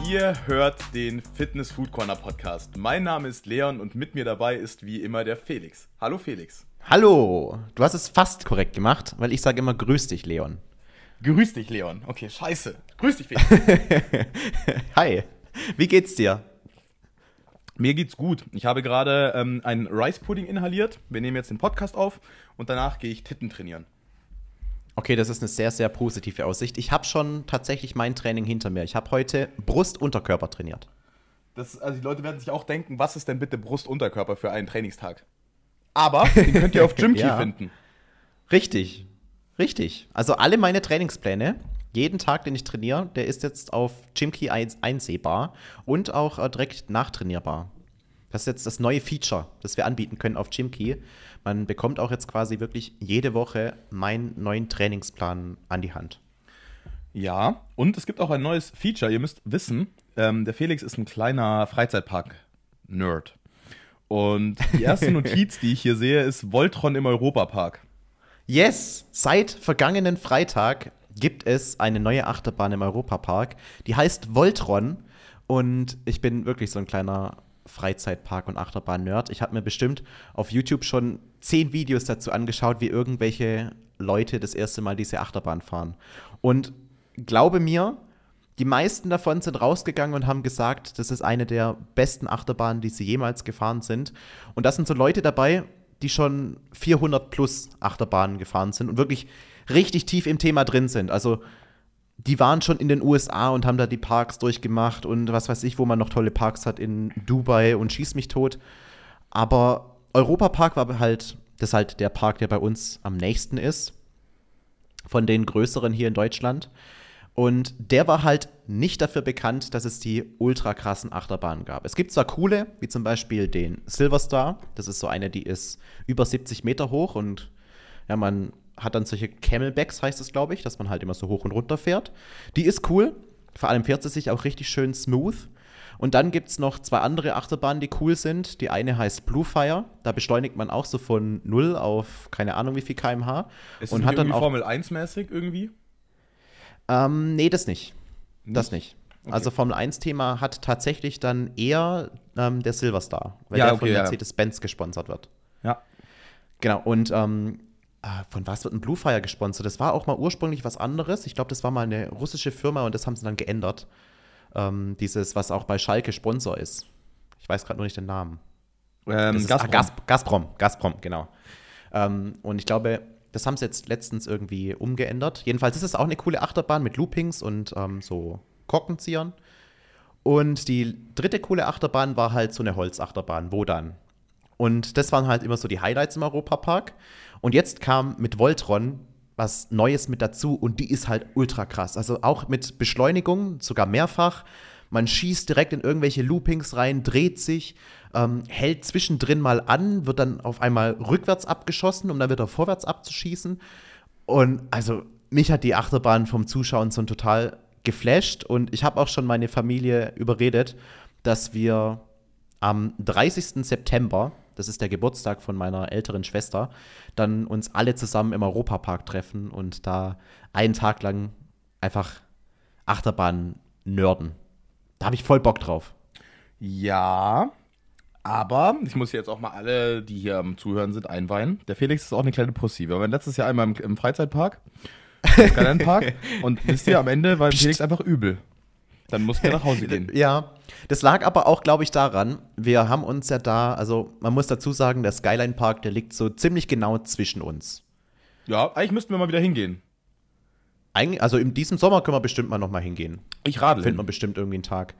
Ihr hört den Fitness Food Corner Podcast. Mein Name ist Leon und mit mir dabei ist wie immer der Felix. Hallo Felix. Hallo, du hast es fast korrekt gemacht, weil ich sage immer grüß dich, Leon. Grüß dich, Leon. Okay, scheiße. Grüß dich, Felix. Hi, wie geht's dir? Mir geht's gut. Ich habe gerade einen Rice Pudding inhaliert. Wir nehmen jetzt den Podcast auf und danach gehe ich Titten trainieren. Okay, das ist eine sehr, sehr positive Aussicht. Ich habe schon tatsächlich mein Training hinter mir. Ich habe heute Brust-Unterkörper trainiert. Also die Leute werden sich auch denken, was ist denn bitte Brust-Unterkörper für einen Trainingstag? Aber den könnt ihr auf Gymkey Ja. finden. Richtig. Also alle meine Trainingspläne, jeden Tag, den ich trainiere, der ist jetzt auf Gymkey einsehbar und auch direkt nachtrainierbar. Das ist jetzt das neue Feature, das wir anbieten können auf Gymkey. Man bekommt auch jetzt quasi wirklich jede Woche meinen neuen Trainingsplan an die Hand. Ja, und es gibt auch ein neues Feature. Ihr müsst wissen, der Felix ist ein kleiner Freizeitpark-Nerd. Und die erste Notiz, die ich hier sehe, ist Voltron im Europapark. Yes, seit vergangenen Freitag gibt es eine neue Achterbahn im Europapark. Die heißt Voltron und ich bin wirklich so ein kleiner Freizeitpark- und Achterbahn-Nerd. Ich habe mir bestimmt auf YouTube schon 10 Videos dazu angeschaut, wie irgendwelche Leute das erste Mal diese Achterbahn fahren. Und glaube mir, die meisten davon sind rausgegangen und haben gesagt, das ist eine der besten Achterbahnen, die sie jemals gefahren sind. Und da sind so Leute dabei, die schon 400 plus Achterbahnen gefahren sind und wirklich richtig tief im Thema drin sind. Also die waren schon in den USA und haben da die Parks durchgemacht und was weiß ich, wo man noch tolle Parks hat in Dubai und schieß mich tot. Aber Europapark war halt, das ist halt der Park, der bei uns am nächsten ist, von den größeren hier in Deutschland. Und der war halt nicht dafür bekannt, dass es die ultra krassen Achterbahnen gab. Es gibt zwar coole, wie zum Beispiel den Silverstar. Das ist so eine, die ist über 70 Meter hoch und ja, man hat dann solche Camelbacks, heißt es, glaube ich, dass man halt immer so hoch und runter fährt. Die ist cool. Vor allem fährt sie sich auch richtig schön smooth. Und dann gibt es noch 2 andere Achterbahnen, die cool sind. Die eine heißt Bluefire. Da beschleunigt man auch so von 0 auf keine Ahnung wie viel km/h. Ist und das hat dann irgendwie auch Formel 1-mäßig irgendwie? Nee, das nicht. Das nicht. Okay. Also Formel 1-Thema hat tatsächlich dann eher der Silverstar, weil Ja, der okay, von ja. Mercedes-Benz gesponsert wird. Ja. Genau, und von was wird ein Bluefire gesponsert? Das war auch mal ursprünglich was anderes. Ich glaube, das war mal eine russische Firma und das haben sie dann geändert. Dieses, was auch bei Schalke Sponsor ist. Ich weiß gerade nur nicht den Namen. Das ist Gazprom, genau. Und ich glaube, das haben sie jetzt letztens irgendwie umgeändert. Jedenfalls ist es auch eine coole Achterbahn mit Loopings und so Korkenziehern. Und die dritte coole Achterbahn war halt so eine Holzachterbahn, Wodan. Und das waren halt immer so die Highlights im Europapark. Und jetzt kam mit Voltron was Neues mit dazu und die ist halt ultra krass. Also auch mit Beschleunigung, sogar mehrfach. Man schießt direkt in irgendwelche Loopings rein, dreht sich, hält zwischendrin mal an, wird dann auf einmal rückwärts abgeschossen, um dann wieder vorwärts abzuschießen. Und also mich hat die Achterbahn vom Zuschauen so total geflasht. Und ich habe auch schon meine Familie überredet, dass wir am 30. September, das ist der Geburtstag von meiner älteren Schwester, dann uns alle zusammen im Europapark treffen und da einen Tag lang einfach Achterbahn nörden. Da habe ich voll Bock drauf. Ja, aber ich muss jetzt auch mal alle, die hier am Zuhören sind, einweihen. Der Felix ist auch eine kleine Pussy. Wir waren letztes Jahr einmal im Freizeitpark, im Skyline-Park, und wisst ihr, am Ende war Felix einfach übel. Dann mussten wir nach Hause gehen. Ja, das lag aber auch, glaube ich, daran, wir haben uns ja da, also man muss dazu sagen, der Skyline Park, der liegt so ziemlich genau zwischen uns. Ja, eigentlich müssten wir mal wieder hingehen. Eigentlich, also in diesem Sommer können wir bestimmt mal noch mal hingehen. Ich radel Finden wir hin. bestimmt irgendwie einen Tag.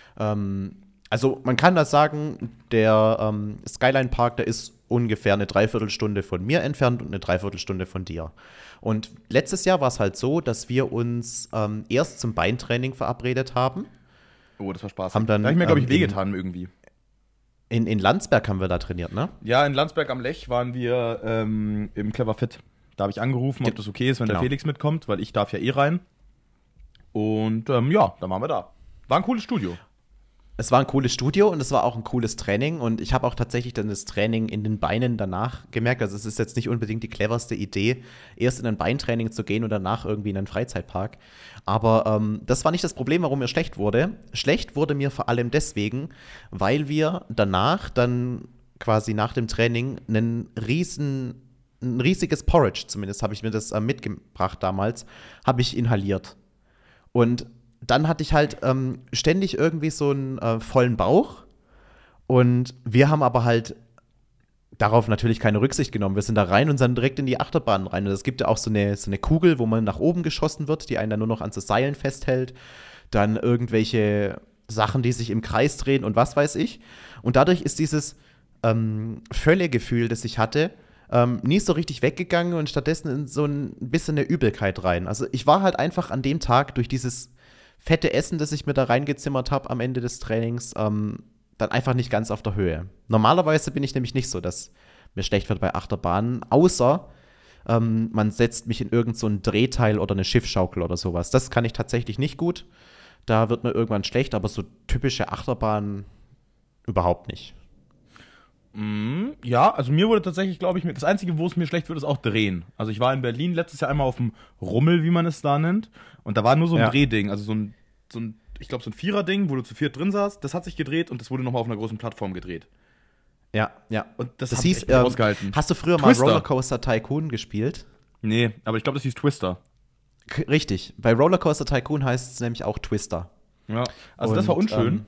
Also man kann das sagen, der Skyline Park, der ist ungefähr eine Dreiviertelstunde von mir entfernt und eine Dreiviertelstunde von dir. Und letztes Jahr war es halt so, dass wir uns erst zum Beintraining verabredet haben. Oh, das war Spaß. Haben dann, da habe ich mir, glaube ich, in- wehgetan irgendwie. In Landsberg haben wir da trainiert, ne? Ja, in Landsberg am Lech waren wir im Clever Fit. Da habe ich angerufen, ob das okay ist, wenn der Genau. Felix mitkommt, weil ich darf ja eh rein. Und ja, dann waren wir da. War ein cooles Studio. Es war ein cooles Studio und es war auch ein cooles Training und ich habe auch tatsächlich dann das Training in den Beinen danach gemerkt. Also es ist jetzt nicht unbedingt die cleverste Idee, erst in ein Beintraining zu gehen und danach irgendwie in einen Freizeitpark. Aber das war nicht das Problem, warum mir schlecht wurde. Schlecht wurde mir vor allem deswegen, weil wir danach dann quasi nach dem Training ein riesiges Porridge, zumindest habe ich mir das mitgebracht damals, habe ich inhaliert. Und dann hatte ich halt ständig irgendwie so einen vollen Bauch. Und wir haben aber halt darauf natürlich keine Rücksicht genommen. Wir sind da rein und sind direkt in die Achterbahn rein. Und es gibt ja auch so eine Kugel, wo man nach oben geschossen wird, die einen dann nur noch an so Seilen festhält. Dann irgendwelche Sachen, die sich im Kreis drehen und was weiß ich. Und dadurch ist dieses Völlegefühl, das ich hatte, nie so richtig weggegangen und stattdessen in so ein bisschen eine Übelkeit rein. Also ich war halt einfach an dem Tag durch dieses fette Essen, das ich mir da reingezimmert habe am Ende des Trainings, dann einfach nicht ganz auf der Höhe. Normalerweise bin ich nämlich nicht so, dass mir schlecht wird bei Achterbahnen, außer man setzt mich in irgend so ein Drehteil oder eine Schiffschaukel oder sowas. Das kann ich tatsächlich nicht gut. Da wird mir irgendwann schlecht, aber so typische Achterbahnen überhaupt nicht. Ja, also mir wurde tatsächlich, glaube ich, das Einzige, wo es mir schlecht wird, ist auch Drehen. Also ich war in Berlin letztes Jahr einmal auf dem Rummel, wie man es da nennt. Und da war nur so ein Drehding, also ich glaube, so ein Vierer-Ding, wo du zu viert drin saßt. Das hat sich gedreht und das wurde nochmal auf einer großen Plattform gedreht. Ja, ja. Und das hieß, ich echt nicht ausgehalten. Hast du früher Twister. mal Rollercoaster Tycoon gespielt? Nee, aber ich glaube, das hieß Twister. Richtig. Bei Rollercoaster Tycoon heißt es nämlich auch Twister. Ja, also das war unschön.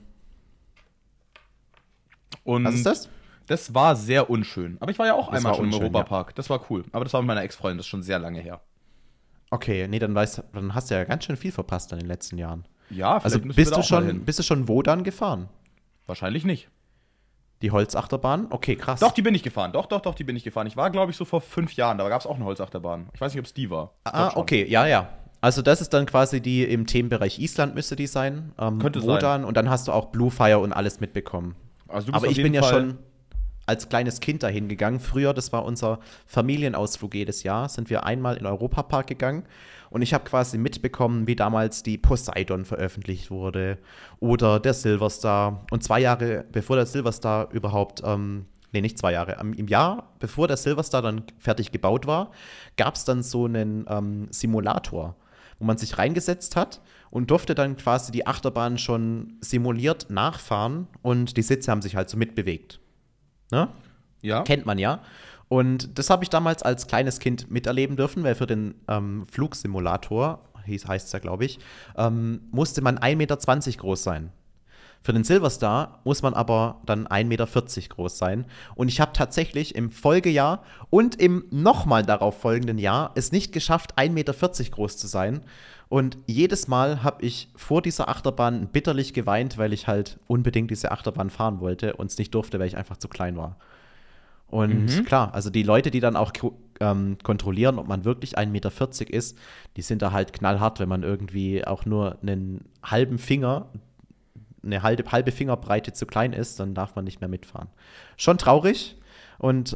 Und was ist das? Das war sehr unschön. Aber ich war ja auch Das einmal war schon im unschön, Europapark. Das war cool. Aber das war mit meiner Ex-Freundin, das ist schon sehr lange her. Okay, nee, dann hast du ja ganz schön viel verpasst in den letzten Jahren. Ja, Also vielleicht müssen wir da auch mal hin. bist du schon wo dann gefahren? Wahrscheinlich nicht. Die Holzachterbahn? Okay, krass. Doch, die bin ich gefahren. Doch, die bin ich gefahren. Ich war, glaube ich, so vor 5 Jahren. Da gab es auch eine Holzachterbahn. Ich weiß nicht, ob es die war. Ah, okay, ja, ja. Also das ist dann quasi die im Themenbereich Island müsste die sein. Könnte wo sein. Dann, und dann hast du auch Bluefire und alles mitbekommen. Also du bist Aber auf ich jeden bin ja Fall schon als kleines Kind dahin gegangen. Früher, das war unser Familienausflug jedes Jahr, sind wir einmal in den Europapark gegangen. Und ich habe quasi mitbekommen, wie damals die Poseidon veröffentlicht wurde oder der Silverstar. Und 2 Jahre bevor der Silverstar überhaupt, nicht 2 Jahre, im Jahr bevor der Silverstar dann fertig gebaut war, gab es dann so einen Simulator, wo man sich reingesetzt hat und durfte dann quasi die Achterbahn schon simuliert nachfahren und die Sitze haben sich halt so mitbewegt. Ne? Ja. Kennt man ja. Und das habe ich damals als kleines Kind miterleben dürfen, weil für den Flugsimulator, heißt es ja, glaube ich, musste man 1,20 Meter groß sein. Für den Silverstar muss man aber dann 1,40 Meter groß sein. Und ich habe tatsächlich im Folgejahr und im nochmal darauf folgenden Jahr es nicht geschafft, 1,40 Meter groß zu sein. Und jedes Mal habe ich vor dieser Achterbahn bitterlich geweint, weil ich halt unbedingt diese Achterbahn fahren wollte und es nicht durfte, weil ich einfach zu klein war. Und klar, also die Leute, die dann auch kontrollieren, ob man wirklich 1,40 Meter ist, die sind da halt knallhart, wenn man irgendwie auch nur einen halben Finger, eine halbe Fingerbreite zu klein ist, dann darf man nicht mehr mitfahren. Schon traurig und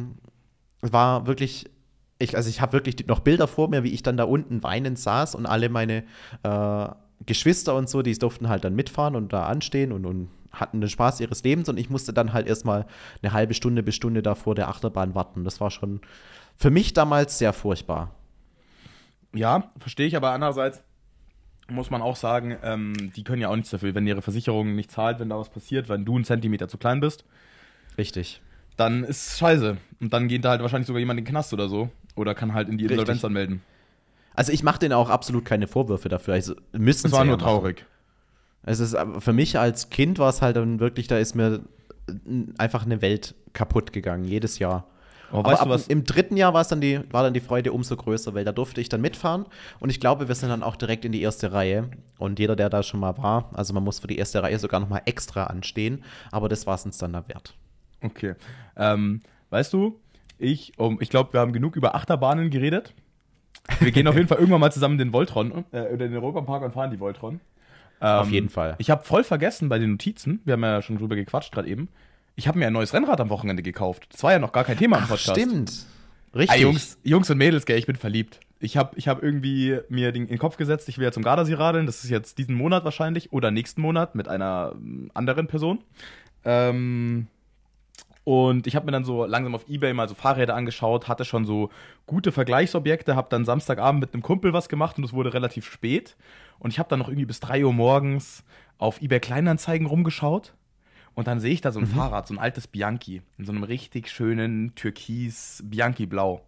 war wirklich, ich habe wirklich noch Bilder vor mir, wie ich dann da unten weinend saß und alle meine Geschwister und so, die durften halt dann mitfahren und da anstehen und hatten den Spaß ihres Lebens und ich musste dann halt erstmal eine halbe Stunde bis Stunde da vor der Achterbahn warten. Das war schon für mich damals sehr furchtbar. Ja, verstehe ich, aber andererseits muss man auch sagen, die können ja auch nichts dafür, wenn ihre Versicherung nicht zahlt, wenn da was passiert, wenn du 1 Zentimeter zu klein bist. Richtig. Dann ist scheiße. Und dann geht da halt wahrscheinlich sogar jemand in den Knast oder so. Oder kann halt in die Insolvenz anmelden. Also ich mache denen auch absolut keine Vorwürfe dafür. Also müssen Es war sie nur ja traurig. Es ist, für mich als Kind war es halt dann wirklich, da ist mir einfach eine Welt kaputt gegangen, jedes Jahr. Aber weißt du was? Im 3. Jahr war dann die Freude umso größer, weil da durfte ich dann mitfahren und ich glaube, wir sind dann auch direkt in die erste Reihe und jeder, der da schon mal war, also man muss für die erste Reihe sogar noch mal extra anstehen, aber das war es uns dann da wert. Okay. Weißt du, ich glaube, wir haben genug über Achterbahnen geredet. Wir gehen auf jeden Fall irgendwann mal zusammen den Voltron oder den Europapark und fahren die Voltron. Auf jeden Fall. Ich habe voll vergessen bei den Notizen, wir haben ja schon drüber gequatscht gerade eben, ich habe mir ein neues Rennrad am Wochenende gekauft. Das war ja noch gar kein Thema im Podcast. Stimmt. Richtig. Jungs und Mädels, gell, ich bin verliebt. Ich hab irgendwie mir in den Kopf gesetzt, ich will ja zum Gardasee radeln. Das ist jetzt diesen Monat wahrscheinlich oder nächsten Monat mit einer anderen Person. Und ich habe mir dann so langsam auf eBay mal so Fahrräder angeschaut, hatte schon so gute Vergleichsobjekte, habe dann Samstagabend mit einem Kumpel was gemacht und es wurde relativ spät. Und ich habe dann noch irgendwie bis 3 Uhr morgens auf eBay Kleinanzeigen rumgeschaut. Und dann sehe ich da so ein Fahrrad, so ein altes Bianchi, in so einem richtig schönen Türkis Bianchi Blau.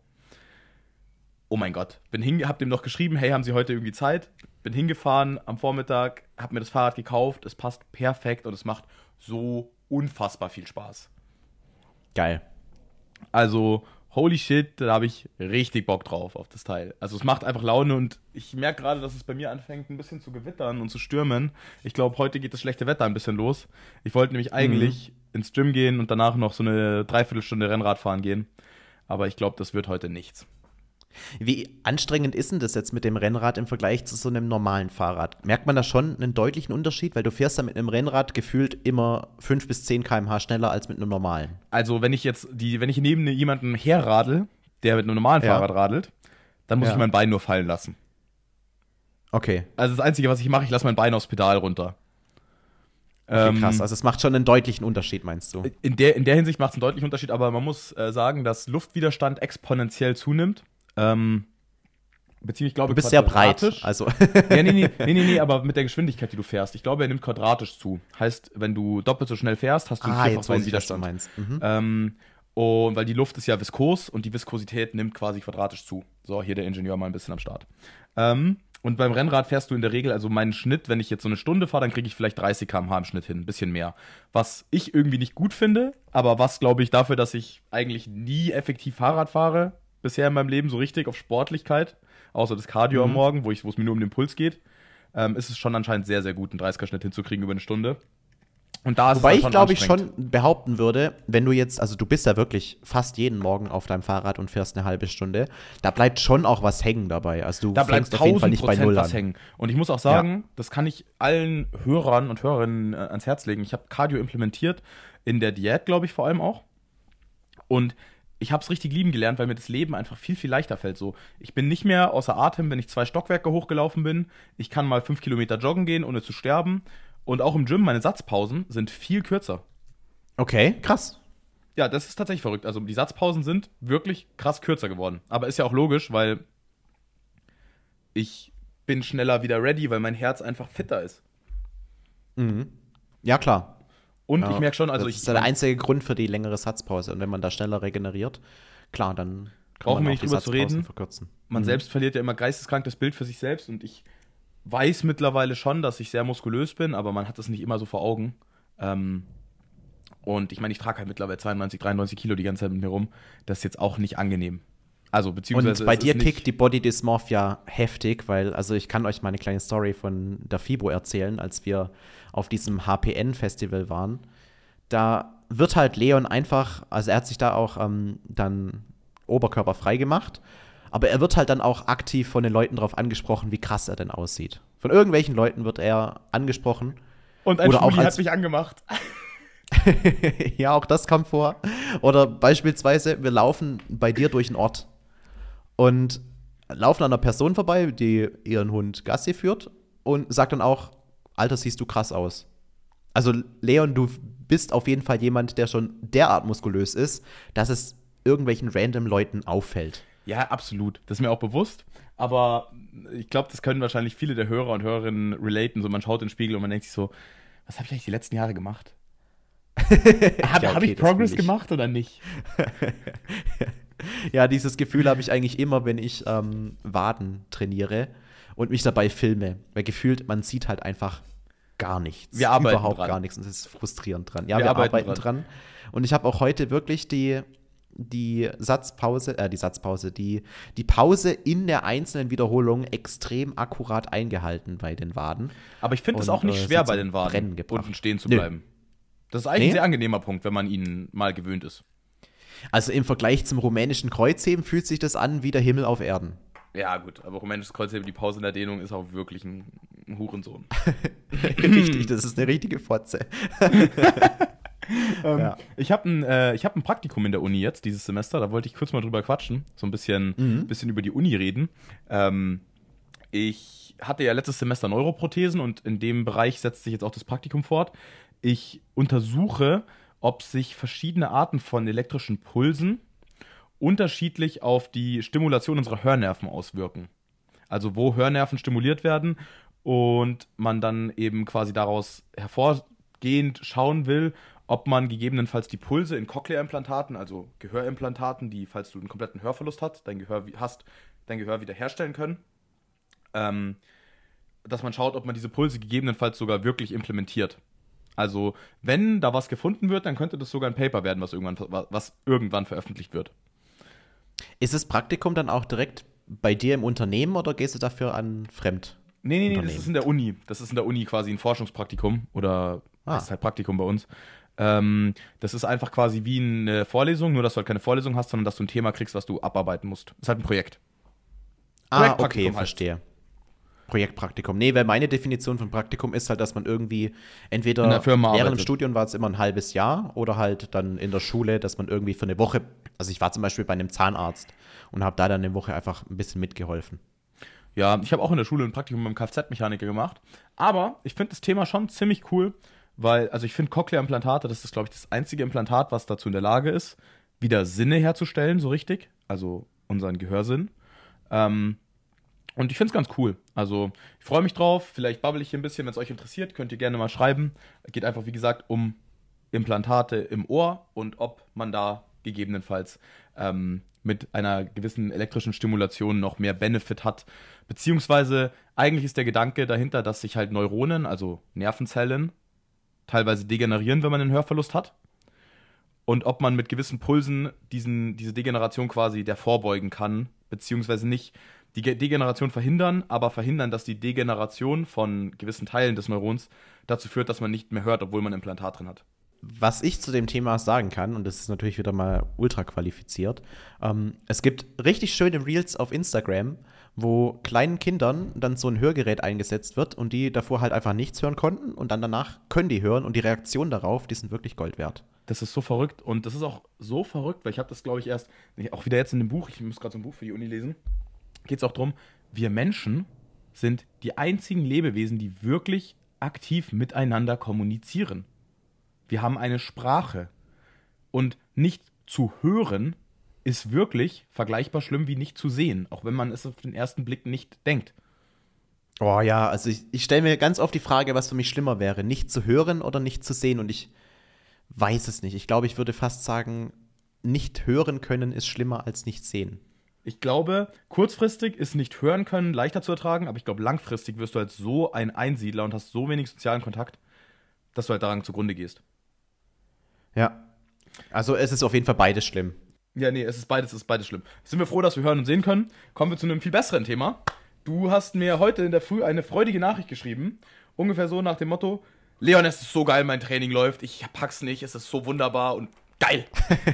Oh mein Gott, hab dem noch geschrieben, hey, haben Sie heute irgendwie Zeit? Bin hingefahren am Vormittag, hab mir das Fahrrad gekauft, es passt perfekt und es macht so unfassbar viel Spaß. Geil. Also, holy shit, da habe ich richtig Bock drauf auf das Teil. Also es macht einfach Laune und ich merke gerade, dass es bei mir anfängt ein bisschen zu gewittern und zu stürmen. Ich glaube, heute geht das schlechte Wetter ein bisschen los. Ich wollte nämlich eigentlich ins Gym gehen und danach noch so eine Dreiviertelstunde Rennrad fahren gehen. Aber ich glaube, das wird heute nichts. Wie anstrengend ist denn das jetzt mit dem Rennrad im Vergleich zu so einem normalen Fahrrad? Merkt man da schon einen deutlichen Unterschied? Weil du fährst da mit einem Rennrad gefühlt immer 5 bis 10 km/h schneller als mit einem normalen. Also wenn ich neben jemanden herradel, der mit einem normalen Fahrrad radelt, dann muss ich mein Bein nur fallen lassen. Okay. Also das Einzige, was ich mache, ich lasse mein Bein aufs Pedal runter. Okay, krass. Also es macht schon einen deutlichen Unterschied, meinst du? In der Hinsicht macht es einen deutlichen Unterschied, aber man muss sagen, dass Luftwiderstand exponentiell zunimmt. Beziehungsweise, ich glaube, du bist sehr breit. Also. Ja, nee, aber mit der Geschwindigkeit, die du fährst. Ich glaube, er nimmt quadratisch zu. Heißt, wenn du doppelt so schnell fährst, hast du einen vierfachen Widerstand. Und weil die Luft ist ja viskos und die Viskosität nimmt quasi quadratisch zu. So, hier der Ingenieur mal ein bisschen am Start. Und beim Rennrad fährst du in der Regel, also meinen Schnitt, wenn ich jetzt so eine Stunde fahre, dann kriege ich vielleicht 30 km/h im Schnitt hin, ein bisschen mehr. Was ich irgendwie nicht gut finde, aber was, glaube ich, dafür, dass ich eigentlich nie effektiv Fahrrad fahre, bisher in meinem Leben so richtig auf Sportlichkeit, außer das Cardio am Morgen, wo es mir nur um den Puls geht, ist es schon anscheinend sehr, sehr gut, einen 30er-Schnitt hinzukriegen über eine Stunde. Und da ist Wobei es ich, glaube ich, schon behaupten würde, wenn du jetzt, also du bist ja wirklich fast jeden Morgen auf deinem Fahrrad und fährst eine halbe Stunde, da bleibt schon auch was hängen dabei. Also du fängst auf jeden Fall nicht bei Null an. Hängen. Und ich muss auch sagen, das kann ich allen Hörern und Hörerinnen ans Herz legen. Ich habe Cardio implementiert, in der Diät, glaube ich, vor allem auch. Und ich habe es richtig lieben gelernt, weil mir das Leben einfach viel, viel leichter fällt. So, ich bin nicht mehr außer Atem, wenn ich 2 Stockwerke hochgelaufen bin. Ich kann mal 5 Kilometer joggen gehen, ohne zu sterben. Und auch im Gym, meine Satzpausen sind viel kürzer. Okay, krass. Ja, das ist tatsächlich verrückt. Also die Satzpausen sind wirklich krass kürzer geworden. Aber ist ja auch logisch, weil ich bin schneller wieder ready, weil mein Herz einfach fitter ist. Ja, klar. Und ich merke schon, also das ist ja der einzige Grund für die längere Satzpause. Und wenn man da schneller regeneriert, klar, dann kann man auch die Satzpausen verkürzen. Man selbst verliert ja immer geisteskrank das Bild für sich selbst. Und ich weiß mittlerweile schon, dass ich sehr muskulös bin, aber man hat das nicht immer so vor Augen. Und ich meine, ich trage halt mittlerweile 92, 93 Kilo die ganze Zeit mit mir rum. Das ist jetzt auch nicht angenehm. Also, beziehungsweise. Und bei dir tickt die Body Dysmorphia heftig, weil, also ich kann euch mal eine kleine Story von der FIBO erzählen, als wir auf diesem HPN-Festival waren. Da wird halt Leon einfach, also er hat sich da auch dann oberkörperfrei gemacht, aber er wird halt dann auch aktiv von den Leuten darauf angesprochen, wie krass er denn aussieht. Von irgendwelchen Leuten wird er angesprochen. Und ein Schwuli hat mich angemacht. Ja, auch das kam vor. Oder beispielsweise, wir laufen bei dir durch einen Ort und laufen an einer Person vorbei, die ihren Hund Gassi führt und sagt dann auch, Alter, siehst du krass aus. Also Leon, du bist auf jeden Fall jemand, der schon derart muskulös ist, dass es irgendwelchen random Leuten auffällt. Ja, absolut. Das ist mir auch bewusst. Aber ich glaube, das können wahrscheinlich viele der Hörer und Hörerinnen relaten. So, man schaut in den Spiegel und man denkt sich so, was habe ich eigentlich die letzten Jahre gemacht? Habe ich Progress gemacht oder nicht? Ja, dieses Gefühl habe ich eigentlich immer, wenn ich Waden trainiere und mich dabei filme. Weil gefühlt, man sieht halt einfach gar nichts. Wir arbeiten überhaupt dran. gar nichts. Und das ist frustrierend dran. Ja, wir arbeiten dran. Und ich habe auch heute wirklich die Pause in der einzelnen Wiederholung extrem akkurat eingehalten bei den Waden. Aber ich finde es auch nicht schwer bei den Waden, unten stehen zu bleiben. Das ist eigentlich ein sehr angenehmer Punkt, wenn man ihn mal gewöhnt ist. Also im Vergleich zum rumänischen Kreuzheben fühlt sich das an wie der Himmel auf Erden. Ja, gut, aber rumänisches Kreuzheben, die Pause in der Dehnung ist auch wirklich ein Hurensohn. Richtig, das ist eine richtige Fotze. Ja. Ich habe ein Praktikum in der Uni jetzt, dieses Semester, da wollte ich kurz mal drüber quatschen, so ein bisschen über die Uni reden. Ich hatte ja letztes Semester Neuroprothesen und in dem Bereich setzt sich jetzt auch das Praktikum fort. Ich untersuche, ob sich verschiedene Arten von elektrischen Pulsen unterschiedlich auf die Stimulation unserer Hörnerven auswirken. Also wo Hörnerven stimuliert werden und man dann eben quasi daraus hervorgehend schauen will, ob man gegebenenfalls die Pulse in Cochlea-Implantaten, also Gehörimplantaten, die, falls du einen kompletten Hörverlust dein Gehör wiederherstellen können, dass man schaut, ob man diese Pulse gegebenenfalls sogar wirklich implementiert. Also wenn da was gefunden wird, dann könnte das sogar ein Paper werden, was irgendwann veröffentlicht wird. Ist das Praktikum dann auch direkt bei dir im Unternehmen oder gehst du dafür an Nee, das ist in der Uni. Das ist in der Uni quasi ein Forschungspraktikum oder das ist halt Praktikum bei uns. Das ist einfach quasi wie eine Vorlesung, nur dass du halt keine Vorlesung hast, sondern dass du ein Thema kriegst, was du abarbeiten musst. Das ist halt ein Projekt. Okay, verstehe. Projektpraktikum. Nee, weil meine Definition von Praktikum ist halt, dass man irgendwie entweder In der Firma während dem arbeitet. Studium war es immer ein halbes Jahr oder halt dann in der Schule, dass man irgendwie für eine Woche, also ich war zum Beispiel bei einem Zahnarzt und habe da dann eine Woche einfach ein bisschen mitgeholfen. Ja, ich habe auch in der Schule ein Praktikum beim Kfz-Mechaniker gemacht. Aber ich finde das Thema schon ziemlich cool, weil, also ich finde Cochlea-Implantate, das ist, glaube ich, das einzige Implantat, was dazu in der Lage ist, wieder Sinne herzustellen, so richtig. Also unseren Gehörsinn. Und ich finde es ganz cool. Also ich freue mich drauf. Vielleicht babbel ich hier ein bisschen, wenn es euch interessiert, könnt ihr gerne mal schreiben. Es geht einfach, wie gesagt, um Implantate im Ohr und ob man da gegebenenfalls mit einer gewissen elektrischen Stimulation noch mehr Benefit hat. Beziehungsweise eigentlich ist der Gedanke dahinter, dass sich halt Neuronen, also Nervenzellen, teilweise degenerieren, wenn man einen Hörverlust hat. Und ob man mit gewissen Pulsen diese Degeneration quasi der vorbeugen kann, beziehungsweise nicht die Degeneration verhindern, aber verhindern, dass die Degeneration von gewissen Teilen des Neurons dazu führt, dass man nicht mehr hört, obwohl man ein Implantat drin hat. Was ich zu dem Thema sagen kann, und das ist natürlich wieder mal ultra qualifiziert, es gibt richtig schöne Reels auf Instagram, wo kleinen Kindern dann so ein Hörgerät eingesetzt wird und die davor halt einfach nichts hören konnten und dann danach können die hören und die Reaktionen darauf, die sind wirklich Gold wert. Das ist so verrückt und das ist auch so verrückt, weil ich habe das, glaube ich, auch wieder jetzt in dem Buch, ich muss gerade so ein Buch für die Uni lesen, geht es auch darum, wir Menschen sind die einzigen Lebewesen, die wirklich aktiv miteinander kommunizieren. Wir haben eine Sprache und nicht zu hören ist wirklich vergleichbar schlimm wie nicht zu sehen, auch wenn man es auf den ersten Blick nicht denkt. Oh ja, also ich stelle mir ganz oft die Frage, was für mich schlimmer wäre, nicht zu hören oder nicht zu sehen und ich weiß es nicht. Ich glaube, ich würde fast sagen, nicht hören können ist schlimmer als nicht sehen. Ich glaube, kurzfristig ist nicht hören können leichter zu ertragen, aber ich glaube, langfristig wirst du halt so ein Einsiedler und hast so wenig sozialen Kontakt, dass du halt daran zugrunde gehst. Ja. Also es ist auf jeden Fall beides schlimm. Ja, nee, es ist beides schlimm. Sind wir froh, dass wir hören und sehen können. Kommen wir zu einem viel besseren Thema. Du hast mir heute in der Früh eine freudige Nachricht geschrieben. Ungefähr so nach dem Motto: Leon, es ist so geil, mein Training läuft. Ich pack's nicht, es ist so wunderbar und geil.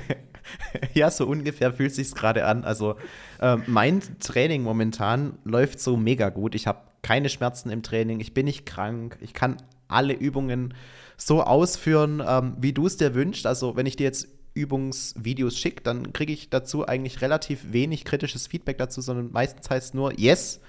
Ja, so ungefähr fühlt sich's gerade an. Also mein Training momentan läuft so mega gut. Ich habe keine Schmerzen im Training, ich bin nicht krank, ich kann alle Übungen so ausführen, wie du es dir wünschst. Also wenn ich dir jetzt Übungsvideos schicke, dann kriege ich dazu eigentlich relativ wenig kritisches Feedback dazu, sondern meistens heißt nur yes.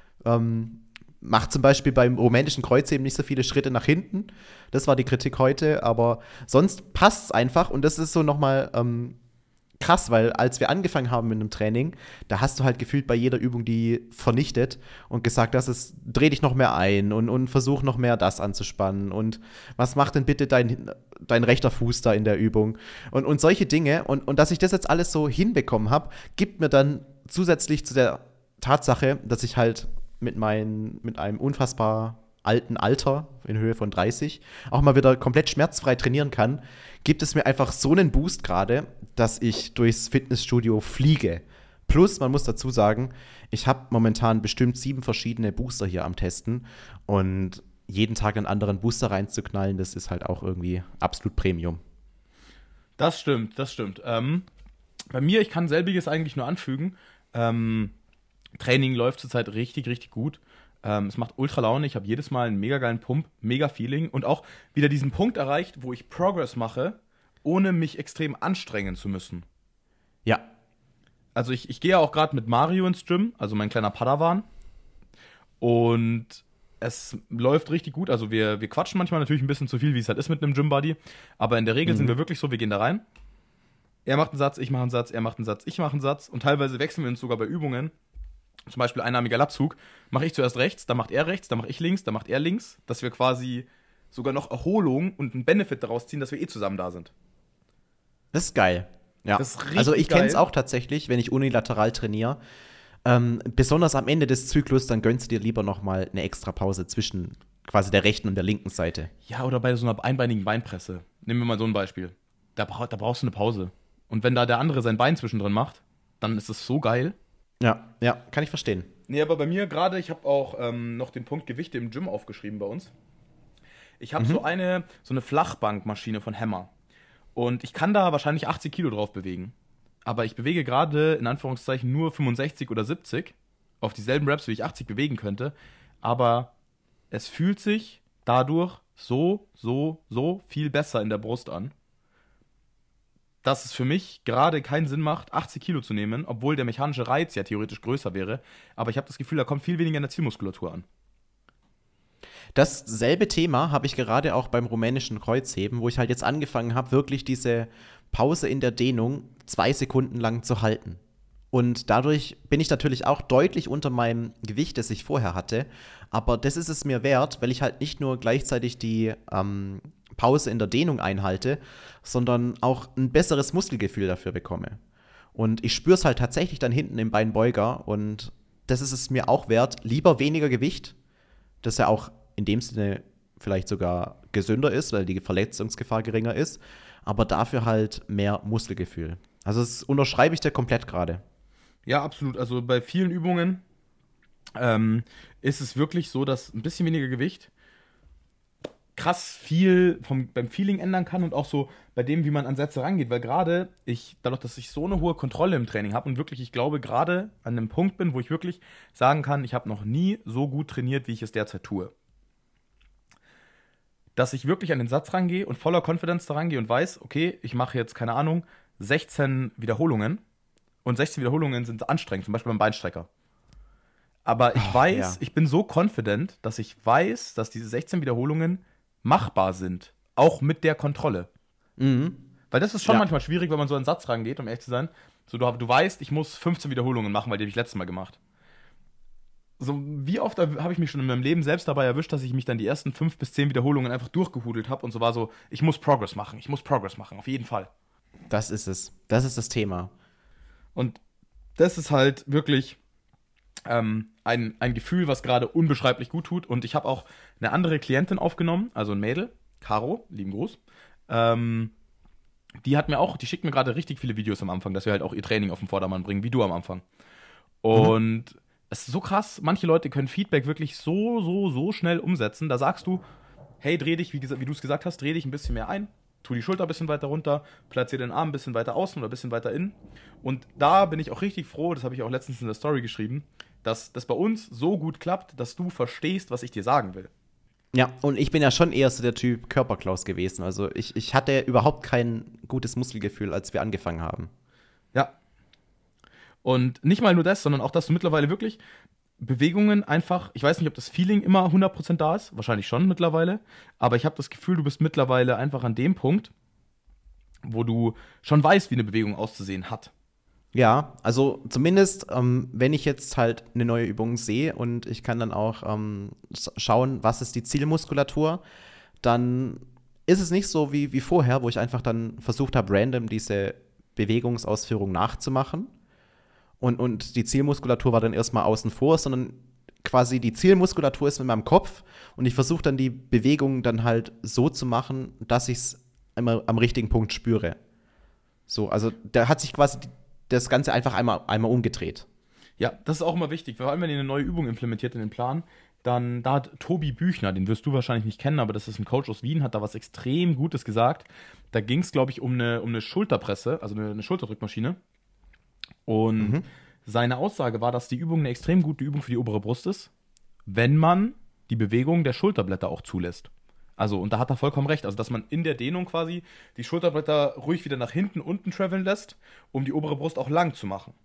Macht zum Beispiel beim rumänischen Kreuzheben nicht so viele Schritte nach hinten. Das war die Kritik heute, aber sonst passt es einfach und das ist so nochmal krass, weil als wir angefangen haben mit einem Training, da hast du halt gefühlt bei jeder Übung die vernichtet und gesagt, dreh dich noch mehr ein und versuch noch mehr das anzuspannen und was macht denn bitte dein rechter Fuß da in der Übung und solche Dinge und dass ich das jetzt alles so hinbekommen habe, gibt mir dann zusätzlich zu der Tatsache, dass ich halt mit einem unfassbar alten Alter in Höhe von 30 auch mal wieder komplett schmerzfrei trainieren kann, gibt es mir einfach so einen Boost gerade, dass ich durchs Fitnessstudio fliege. Plus, man muss dazu sagen, ich habe momentan bestimmt 7 verschiedene Booster hier am Testen und jeden Tag einen anderen Booster reinzuknallen, das ist halt auch irgendwie absolut Premium. Das stimmt. Bei mir, ich kann selbiges eigentlich nur anfügen. Training läuft zurzeit richtig, richtig gut. Es macht ultra Laune. Ich habe jedes Mal einen mega geilen Pump, mega Feeling und auch wieder diesen Punkt erreicht, wo ich Progress mache ohne mich extrem anstrengen zu müssen. Ja. Also ich gehe ja auch gerade mit Mario ins Gym, also mein kleiner Padawan. Und es läuft richtig gut. Also wir quatschen manchmal natürlich ein bisschen zu viel, wie es halt ist mit einem Gym-Buddy. Aber in der Regel sind wir wirklich so, wir gehen da rein. Er macht einen Satz, ich mache einen Satz, er macht einen Satz, ich mache einen Satz. Und teilweise wechseln wir uns sogar bei Übungen. Zum Beispiel einarmiger Latzug. Mache ich zuerst rechts, dann macht er rechts, dann mache ich links, dann macht er links. Dass wir quasi sogar noch Erholung und einen Benefit daraus ziehen, dass wir zusammen da sind. Das ist geil. Ja. Das ist richtig also ich kenne es geil. auch tatsächlich, wenn ich unilateral trainiere. Besonders am Ende des Zyklus, dann gönnst du dir lieber noch mal eine extra Pause zwischen quasi der rechten und der linken Seite. Ja, oder bei so einer einbeinigen Beinpresse. Nehmen wir mal so ein Beispiel. Da brauchst du eine Pause. Und wenn da der andere sein Bein zwischendrin macht, dann ist es so geil. Ja, kann ich verstehen. Nee, aber bei mir gerade, ich habe auch noch den Punkt Gewichte im Gym aufgeschrieben bei uns. Ich habe so eine Flachbankmaschine von Hammer. Und ich kann da wahrscheinlich 80 Kilo drauf bewegen. Aber ich bewege gerade, in Anführungszeichen, nur 65 oder 70 auf dieselben Reps, wie ich 80 bewegen könnte. Aber es fühlt sich dadurch so viel besser in der Brust an, dass es für mich gerade keinen Sinn macht, 80 Kilo zu nehmen, obwohl der mechanische Reiz ja theoretisch größer wäre. Aber ich habe das Gefühl, da kommt viel weniger in der Zielmuskulatur an. Dasselbe Thema habe ich gerade auch beim rumänischen Kreuzheben, wo ich halt jetzt angefangen habe, wirklich diese Pause in der Dehnung 2 Sekunden lang zu halten. Und dadurch bin ich natürlich auch deutlich unter meinem Gewicht, das ich vorher hatte. Aber das ist es mir wert, weil ich halt nicht nur gleichzeitig die Pause in der Dehnung einhalte, sondern auch ein besseres Muskelgefühl dafür bekomme. Und ich spüre es halt tatsächlich dann hinten im Beinbeuger. Und das ist es mir auch wert. Lieber weniger Gewicht, das ja auch in dem Sinne vielleicht sogar gesünder ist, weil die Verletzungsgefahr geringer ist, aber dafür halt mehr Muskelgefühl. Also das unterschreibe ich dir komplett gerade. Ja, absolut. Also bei vielen Übungen ist es wirklich so, dass ein bisschen weniger Gewicht krass viel beim Feeling ändern kann und auch so bei dem, wie man an Sätze rangeht. Weil gerade dadurch, dass ich so eine hohe Kontrolle im Training habe und wirklich, ich glaube, gerade an einem Punkt bin, wo ich wirklich sagen kann, ich habe noch nie so gut trainiert, wie ich es derzeit tue. Dass ich wirklich an den Satz rangehe und voller Confidence da rangehe und weiß, okay, ich mache jetzt, keine Ahnung, 16 Wiederholungen und 16 Wiederholungen sind anstrengend, zum Beispiel beim Beinstrecker. Aber ich weiß, ich bin so confident, dass ich weiß, dass diese 16 Wiederholungen machbar sind, auch mit der Kontrolle. Weil das ist schon manchmal schwierig, wenn man so an den Satz rangeht, um ehrlich zu sein. So, du weißt, ich muss 15 Wiederholungen machen, weil die habe ich letztes Mal gemacht. So, wie oft habe ich mich schon in meinem Leben selbst dabei erwischt, dass ich mich dann die ersten 5 bis 10 Wiederholungen einfach durchgehudelt habe und so war so, ich muss Progress machen, auf jeden Fall. Das ist es. Das ist das Thema. Und das ist halt wirklich ein Gefühl, was gerade unbeschreiblich gut tut. Und ich habe auch eine andere Klientin aufgenommen, also ein Mädel, Caro, lieben Gruß. Die schickt mir gerade richtig viele Videos am Anfang, dass wir halt auch ihr Training auf den Vordermann bringen, wie du am Anfang. Und es ist so krass, manche Leute können Feedback wirklich so schnell umsetzen. Da sagst du, hey, dreh dich, wie du es gesagt hast, dreh dich ein bisschen mehr ein, tu die Schulter ein bisschen weiter runter, platziere den Arm ein bisschen weiter außen oder ein bisschen weiter innen. Und da bin ich auch richtig froh, das habe ich auch letztens in der Story geschrieben, dass das bei uns so gut klappt, dass du verstehst, was ich dir sagen will. Ja, und ich bin ja schon eher so der Typ Körperklaus gewesen. Also ich hatte überhaupt kein gutes Muskelgefühl, als wir angefangen haben. Ja. Und nicht mal nur das, sondern auch, dass du mittlerweile wirklich Bewegungen einfach, ich weiß nicht, ob das Feeling immer 100% da ist, wahrscheinlich schon mittlerweile, aber ich habe das Gefühl, du bist mittlerweile einfach an dem Punkt, wo du schon weißt, wie eine Bewegung auszusehen hat. Ja, also zumindest, wenn ich jetzt halt eine neue Übung sehe und ich kann dann auch schauen, was ist die Zielmuskulatur, dann ist es nicht so wie vorher, wo ich einfach dann versucht habe, random diese Bewegungsausführung nachzumachen. Und die Zielmuskulatur war dann erstmal außen vor, sondern quasi die Zielmuskulatur ist mit meinem Kopf und ich versuche dann die Bewegung dann halt so zu machen, dass ich es immer am richtigen Punkt spüre. So, also da hat sich quasi das Ganze einfach einmal umgedreht. Ja, das ist auch immer wichtig, vor allem wenn ihr eine neue Übung implementiert in den Plan, dann da hat Tobi Büchner, den wirst du wahrscheinlich nicht kennen, aber das ist ein Coach aus Wien, hat da was extrem Gutes gesagt. Da ging es, glaube ich, um eine Schulterpresse, also eine Schulterdrückmaschine. Und seine Aussage war, dass die Übung eine extrem gute Übung für die obere Brust ist, wenn man die Bewegung der Schulterblätter auch zulässt. Also, und da hat er vollkommen recht. Also, dass man in der Dehnung quasi die Schulterblätter ruhig wieder nach hinten, unten traveln lässt, um die obere Brust auch lang zu machen.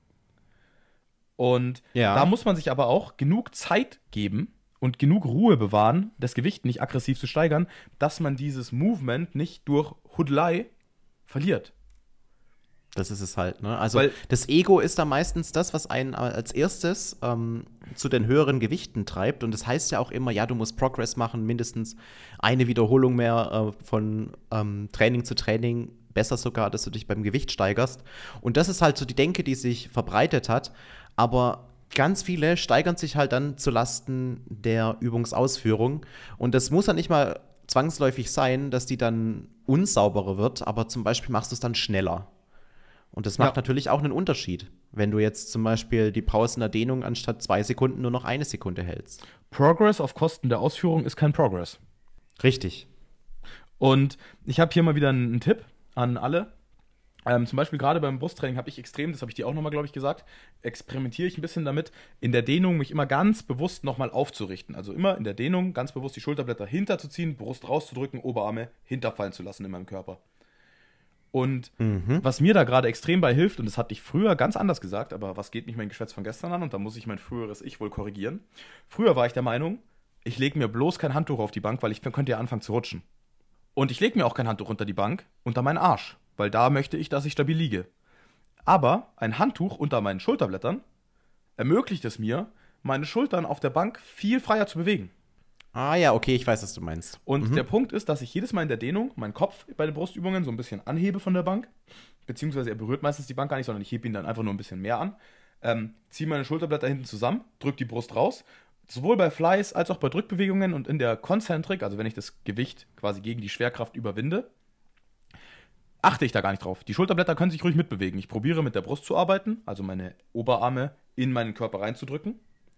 Und Ja. da muss man sich aber auch genug Zeit geben und genug Ruhe bewahren, das Gewicht nicht aggressiv zu steigern, dass man dieses Movement nicht durch Hudelei verliert. Das ist es halt, ne? Also Weil- das Ego ist da meistens das, was einen als erstes zu den höheren Gewichten treibt. Und das heißt ja auch immer, ja, du musst Progress machen, mindestens eine Wiederholung mehr von Training zu Training, besser sogar, dass du dich beim Gewicht steigerst. Und das ist halt so die Denke, die sich verbreitet hat. Aber ganz viele steigern sich halt dann zu Lasten der Übungsausführung. Und das muss ja nicht mal zwangsläufig sein, dass die dann unsauberer wird, aber zum Beispiel machst du es dann schneller. Und das macht Ja. natürlich auch einen Unterschied, wenn du jetzt zum Beispiel die Pause in der Dehnung anstatt 2 Sekunden nur noch 1 Sekunde hältst. Progress auf Kosten der Ausführung ist kein Progress. Richtig. Und ich habe hier mal wieder einen Tipp an alle. Zum Beispiel gerade beim Brusttraining habe ich extrem, das habe ich dir auch nochmal, glaube ich, gesagt, experimentiere ich ein bisschen damit, in der Dehnung mich immer ganz bewusst nochmal aufzurichten. Also immer in der Dehnung ganz bewusst die Schulterblätter hinterzuziehen, Brust rauszudrücken, Oberarme hinterfallen zu lassen in meinem Körper. Und was mir da gerade extrem bei hilft, und das hatte ich früher ganz anders gesagt, aber was geht mich mein Geschwätz von gestern an, und da muss ich mein früheres Ich wohl korrigieren. Früher war ich der Meinung, ich lege mir bloß kein Handtuch auf die Bank, weil ich könnte ja anfangen zu rutschen. Und ich lege mir auch kein Handtuch unter die Bank, unter meinen Arsch, weil da möchte ich, dass ich stabil liege. Aber ein Handtuch unter meinen Schulterblättern ermöglicht es mir, meine Schultern auf der Bank viel freier zu bewegen. Ah ja, okay, ich weiß, was du meinst. Und der Punkt ist, dass ich jedes Mal in der Dehnung meinen Kopf bei den Brustübungen so ein bisschen anhebe von der Bank, beziehungsweise er berührt meistens die Bank gar nicht, sondern ich hebe ihn dann einfach nur ein bisschen mehr an, ziehe meine Schulterblätter hinten zusammen, drücke die Brust raus, sowohl bei Flies als auch bei Drückbewegungen und in der Konzentrik, also wenn ich das Gewicht quasi gegen die Schwerkraft überwinde, achte ich da gar nicht drauf. Die Schulterblätter können sich ruhig mitbewegen. Ich probiere mit der Brust zu arbeiten, also meine Oberarme in meinen Körper reinzudrücken.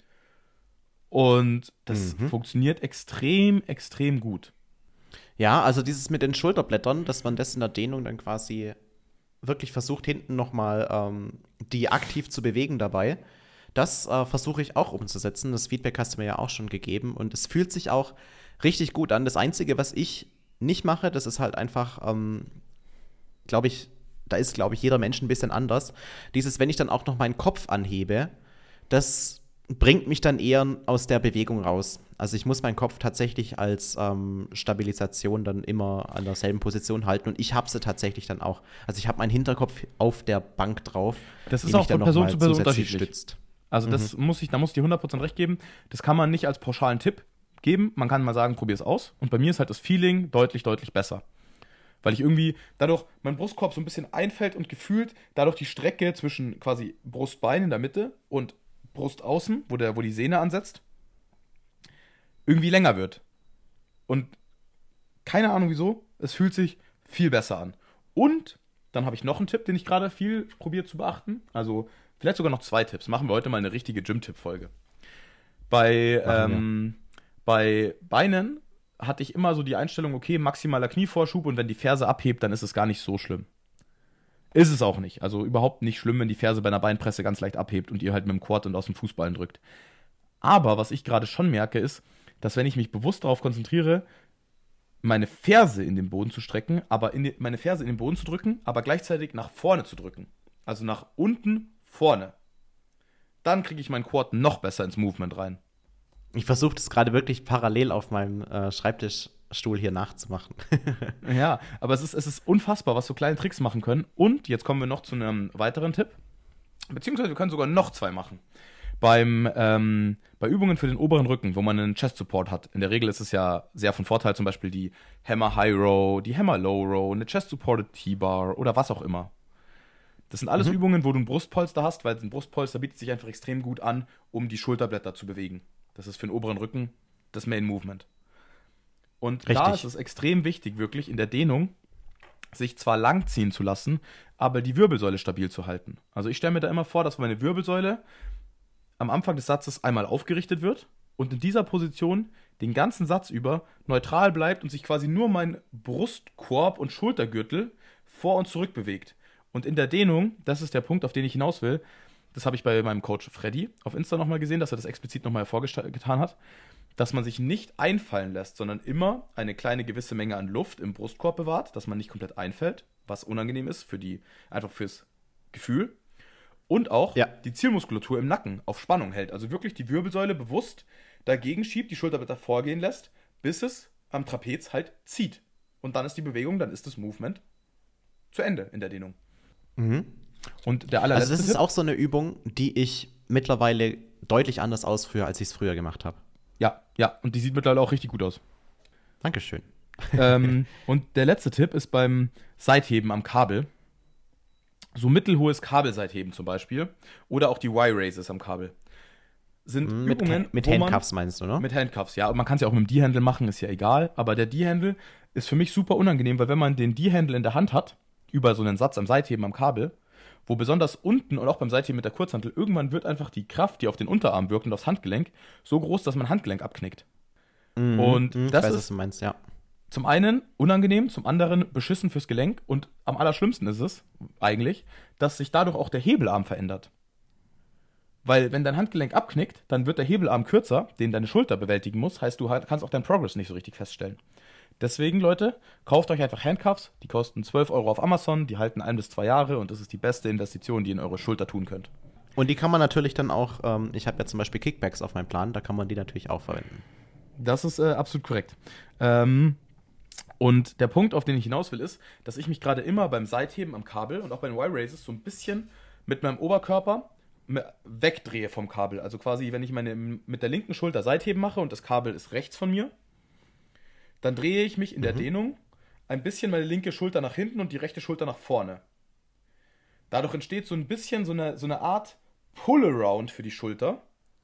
Und das funktioniert extrem, extrem gut. Ja, also dieses mit den Schulterblättern, dass man das in der Dehnung dann quasi wirklich versucht, hinten nochmal die aktiv zu bewegen dabei. Das versuche ich auch umzusetzen. Das Feedback hast du mir ja auch schon gegeben. Und es fühlt sich auch richtig gut an. Das Einzige, was ich nicht mache, das ist halt einfach, glaube ich, da ist, glaube ich, jeder Mensch ein bisschen anders. Dieses, wenn ich dann auch noch meinen Kopf anhebe, das bringt mich dann eher aus der Bewegung raus. Also ich muss meinen Kopf tatsächlich als Stabilisation dann immer an derselben Position halten und ich habe sie tatsächlich dann auch. Also ich habe meinen Hinterkopf auf der Bank drauf, Das ist die auch mich dann von Person noch mal zu Person zusätzlich unterschiedlich. stützt. Also da muss ich dir 100% recht geben. Das kann man nicht als pauschalen Tipp geben. Man kann mal sagen, probier es aus. Und bei mir ist halt das Feeling deutlich, deutlich besser. Weil ich irgendwie dadurch mein Brustkorb so ein bisschen einfällt und gefühlt dadurch die Strecke zwischen quasi Brustbein in der Mitte und Brust außen, wo die Sehne ansetzt, irgendwie länger wird. Und keine Ahnung wieso, es fühlt sich viel besser an. Und dann habe ich noch einen Tipp, den ich gerade viel probiere zu beachten. Also vielleicht sogar noch 2 Tipps. Machen wir heute mal eine richtige Gym-Tipp-Folge. Bei Beinen hatte ich immer so die Einstellung, okay, maximaler Knievorschub und wenn die Ferse abhebt, dann ist es gar nicht so schlimm. Ist es auch nicht. Also überhaupt nicht schlimm, wenn die Ferse bei einer Beinpresse ganz leicht abhebt und ihr halt mit dem Quad und aus dem Fußballen drückt. Aber was ich gerade schon merke, ist, dass wenn ich mich bewusst darauf konzentriere, meine Ferse in den Boden zu strecken, meine Ferse in den Boden zu drücken, aber gleichzeitig nach vorne zu drücken. Also nach unten, vorne. Dann kriege ich meinen Quad noch besser ins Movement rein. Ich versuche das gerade wirklich parallel auf meinem Schreibtischstuhl hier nachzumachen. Ja, aber es ist unfassbar, was so kleine Tricks machen können. Und jetzt kommen wir noch zu einem weiteren Tipp. Beziehungsweise wir können sogar noch 2 machen. Bei Übungen für den oberen Rücken, wo man einen Chest Support hat. In der Regel ist es ja sehr von Vorteil, zum Beispiel die Hammer High Row, die Hammer Low Row, eine Chest Supported T-Bar oder was auch immer. Das sind alles Übungen, wo du ein Brustpolster hast, weil ein Brustpolster bietet sich einfach extrem gut an, um die Schulterblätter zu bewegen. Das ist für den oberen Rücken das Main Movement. Und da Richtig. ist es extrem wichtig, wirklich in der Dehnung sich zwar lang ziehen zu lassen, aber die Wirbelsäule stabil zu halten. Also ich stelle mir da immer vor, dass meine Wirbelsäule am Anfang des Satzes einmal aufgerichtet wird und in dieser Position den ganzen Satz über neutral bleibt und sich quasi nur mein Brustkorb und Schultergürtel vor und zurück bewegt. Und in der Dehnung, das ist der Punkt, auf den ich hinaus will, das habe ich bei meinem Coach Freddy auf Insta nochmal gesehen, dass er das explizit nochmal hervorgetan hat, dass man sich nicht einfallen lässt, sondern immer eine kleine gewisse Menge an Luft im Brustkorb bewahrt, dass man nicht komplett einfällt, was unangenehm ist einfach fürs Gefühl. Und auch die Zielmuskulatur im Nacken auf Spannung hält. Also wirklich die Wirbelsäule bewusst dagegen schiebt, die Schulter davor gehen lässt, bis es am Trapez halt zieht. Und dann ist die Bewegung, dann ist das Movement zu Ende in der Dehnung. Mhm. Und der allerletzte Also das ist auch so eine Übung, die ich mittlerweile deutlich anders ausführe, als ich es früher gemacht habe. Ja, und die sieht mittlerweile auch richtig gut aus. Dankeschön. Und der letzte Tipp ist beim Seitheben am Kabel. So mittelhohes Kabelseitheben zum Beispiel. Oder auch die Y-Raises am Kabel. Sind Übungen, mit wo man- Handcuffs meinst du, ne? Mit Handcuffs, ja. Und man kann es ja auch mit dem D-Handle machen, ist ja egal. Aber der D-Handle ist für mich super unangenehm, weil wenn man den D-Handle in der Hand hat, über so einen Satz am Seitheben am Kabel, wo besonders unten und auch beim Seitheben mit der Kurzhantel, irgendwann wird einfach die Kraft, die auf den Unterarm wirkt und aufs Handgelenk, so groß, dass man Handgelenk abknickt. Und ich das weiß, was ist du meinst, ja. zum einen unangenehm, zum anderen beschissen fürs Gelenk und am allerschlimmsten ist es eigentlich, dass sich dadurch auch der Hebelarm verändert. Weil wenn dein Handgelenk abknickt, dann wird der Hebelarm kürzer, den deine Schulter bewältigen muss, heißt du kannst auch deinen Progress nicht so richtig feststellen. Deswegen, Leute, kauft euch einfach Handcuffs, die kosten 12 € auf Amazon, die halten 1 bis 2 Jahre und das ist die beste Investition, die ihr in eure Schulter tun könnt. Und die kann man natürlich dann auch, ich habe ja zum Beispiel Kickbacks auf meinem Plan, da kann man die natürlich auch verwenden. Das ist absolut korrekt. Und der Punkt, auf den ich hinaus will, ist, dass ich mich gerade immer beim Seitheben am Kabel und auch bei den Y-Raises so ein bisschen mit meinem Oberkörper wegdrehe vom Kabel. Also quasi, wenn ich mit der linken Schulter Seitheben mache und das Kabel ist rechts von mir, dann drehe ich mich in der Dehnung ein bisschen meine linke Schulter nach hinten und die rechte Schulter nach vorne. Dadurch entsteht so ein bisschen so eine Art Pull-Around für die Schulter.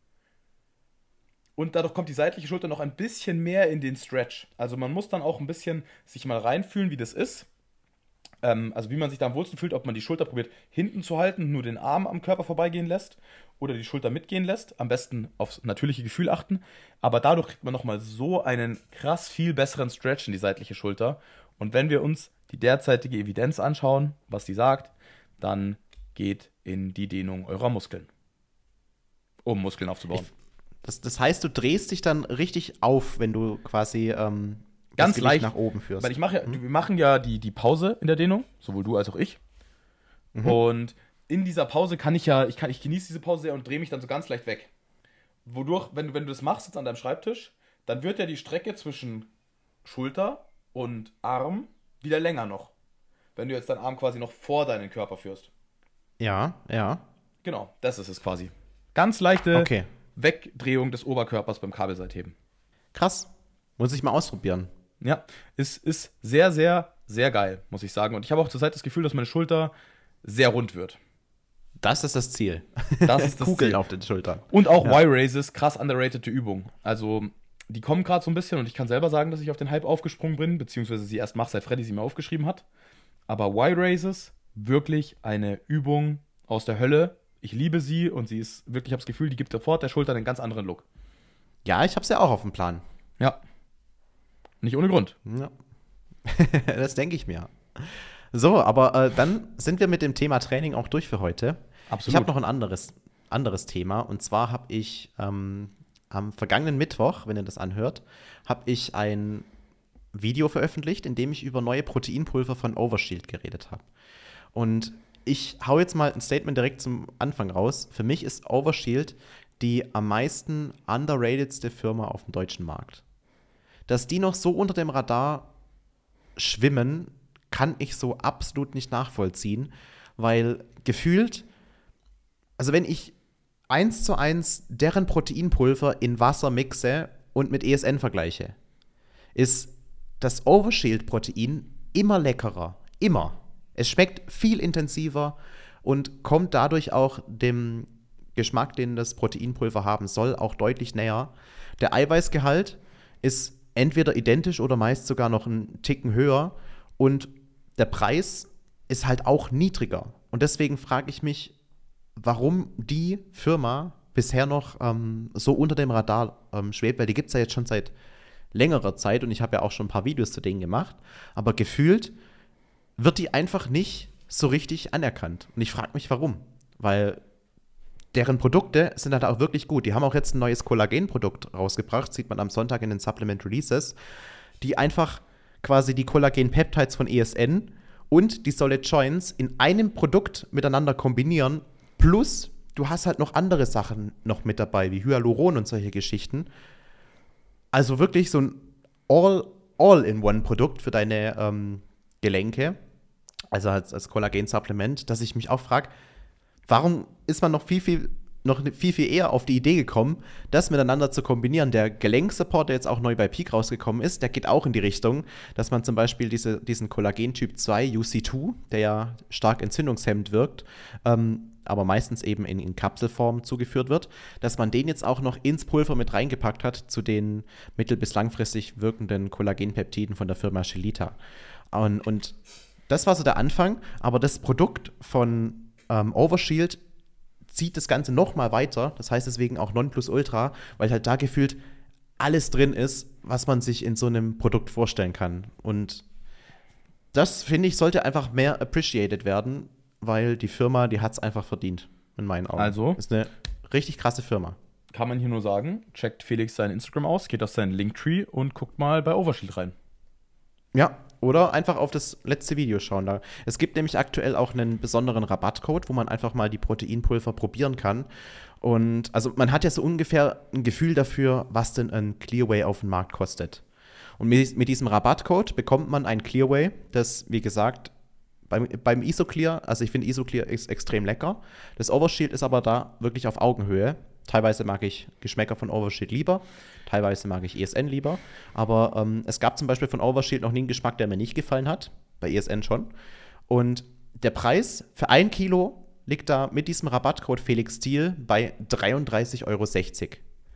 Und dadurch kommt die seitliche Schulter noch ein bisschen mehr in den Stretch. Also man muss dann auch ein bisschen sich mal reinfühlen, wie das ist. Also wie man sich da am wohlsten fühlt, ob man die Schulter probiert hinten zu halten, nur den Arm am Körper vorbeigehen lässt oder die Schulter mitgehen lässt. Am besten aufs natürliche Gefühl achten. Aber dadurch kriegt man nochmal so einen krass viel besseren Stretch in die seitliche Schulter. Und wenn wir uns die derzeitige Evidenz anschauen, was die sagt, dann geht in die Dehnung eurer Muskeln. Um Muskeln aufzubauen. Das heißt, du drehst dich dann richtig auf, wenn du quasi Ganz das Gewicht leicht nach oben führst. Weil wir machen ja die Pause in der Dehnung, sowohl du als auch ich. Und in dieser Pause ich genieße diese Pause sehr und drehe mich dann so ganz leicht weg. Wodurch, wenn du das machst jetzt an deinem Schreibtisch, dann wird ja die Strecke zwischen Schulter und Arm wieder länger noch. Wenn du jetzt deinen Arm quasi noch vor deinen Körper führst. Ja. Genau, das ist es quasi. Ganz leichte Okay. Wegdrehung des Oberkörpers beim Kabelseitheben. Krass. Muss ich mal ausprobieren. Ja, ist sehr, sehr, sehr geil, muss ich sagen. Und ich habe auch zurzeit das Gefühl, dass meine Schulter sehr rund wird. Das ist das Ziel. Das ist das Kugeln Ziel. auf den Schultern. Und auch Y-Raises, krass underratede Übung. Also, die kommen gerade so ein bisschen und ich kann selber sagen, dass ich auf den Hype aufgesprungen bin, beziehungsweise sie erst mache, seit Freddy sie mir aufgeschrieben hat. Aber Y-Raises, wirklich eine Übung aus der Hölle. Ich liebe sie und sie ist wirklich, ich habe das Gefühl, die gibt sofort der Schulter einen ganz anderen Look. Ja, ich hab's ja auch auf dem Plan. Ja. Nicht ohne Grund. Ja. Das denke ich mir. So, aber dann sind wir mit dem Thema Training auch durch für heute. Absolut. Ich habe noch ein anderes Thema. Und zwar habe ich am vergangenen Mittwoch, wenn ihr das anhört, habe ich ein Video veröffentlicht, in dem ich über neue Proteinpulver von Overshield geredet habe. Und ich hau jetzt mal ein Statement direkt zum Anfang raus. Für mich ist Overshield die am meisten underratedste Firma auf dem deutschen Markt. Dass die noch so unter dem Radar schwimmen, kann ich so absolut nicht nachvollziehen, weil gefühlt, also wenn ich 1:1 deren Proteinpulver in Wasser mixe und mit ESN vergleiche, ist das Overshield-Protein immer leckerer. Immer. Es schmeckt viel intensiver und kommt dadurch auch dem Geschmack, den das Proteinpulver haben soll, auch deutlich näher. Der Eiweißgehalt ist entweder identisch oder meist sogar noch einen Ticken höher und der Preis ist halt auch niedriger. Und deswegen frage ich mich, warum die Firma bisher noch so unter dem Radar schwebt, weil die gibt es ja jetzt schon seit längerer Zeit und ich habe ja auch schon ein paar Videos zu denen gemacht, aber gefühlt wird die einfach nicht so richtig anerkannt. Und ich frage mich, warum. Weil deren Produkte sind halt auch wirklich gut. Die haben auch jetzt ein neues Kollagenprodukt rausgebracht, sieht man am Sonntag in den Supplement Releases, die einfach quasi die Kollagen-Peptides von ESN und die Solid Joints in einem Produkt miteinander kombinieren. Plus, du hast halt noch andere Sachen noch mit dabei, wie Hyaluron und solche Geschichten. Also wirklich so ein All-in-One-Produkt für deine Gelenke, also als Kollagen-Supplement, dass ich mich auch frage, warum ist man noch viel eher auf die Idee gekommen, das miteinander zu kombinieren? Der Gelenksupport, der jetzt auch neu bei Peak rausgekommen ist, der geht auch in die Richtung, dass man zum Beispiel diesen Kollagen-Typ 2, UC2, der ja stark entzündungshemmend wirkt, aber meistens eben in Kapselform zugeführt wird, dass man den jetzt auch noch ins Pulver mit reingepackt hat zu den mittel- bis langfristig wirkenden Kollagenpeptiden von der Firma Shelita. Und das war so der Anfang, aber das Produkt von Overshield zieht das Ganze noch mal weiter. Das heißt deswegen auch Nonplusultra, weil halt da gefühlt alles drin ist, was man sich in so einem Produkt vorstellen kann. Und das, finde ich, sollte einfach mehr appreciated werden, weil die Firma, die hat es einfach verdient, in meinen Augen. Also ist eine richtig krasse Firma. kann man hier nur sagen, checkt Felix sein Instagram aus, geht auf seinen Linktree und guckt mal bei Overshield rein. Ja, oder einfach auf das letzte Video schauen. Es gibt nämlich aktuell auch einen besonderen Rabattcode, wo man einfach mal die Proteinpulver probieren kann. Und also man hat ja so ungefähr ein Gefühl dafür, was denn ein Clearway auf dem Markt kostet. Und mit diesem Rabattcode bekommt man ein Clearway, das, wie gesagt, beim Isoclear, also ich finde Isoclear ist extrem lecker. Das Overshield ist aber da wirklich auf Augenhöhe. Teilweise mag ich Geschmäcker von Overshield lieber, teilweise mag ich ESN lieber. Aber es gab zum Beispiel von Overshield noch nie einen Geschmack, der mir nicht gefallen hat. Bei ESN schon. Und der Preis für 1 Kilo liegt da mit diesem Rabattcode Felix Thiel bei 33,60 €.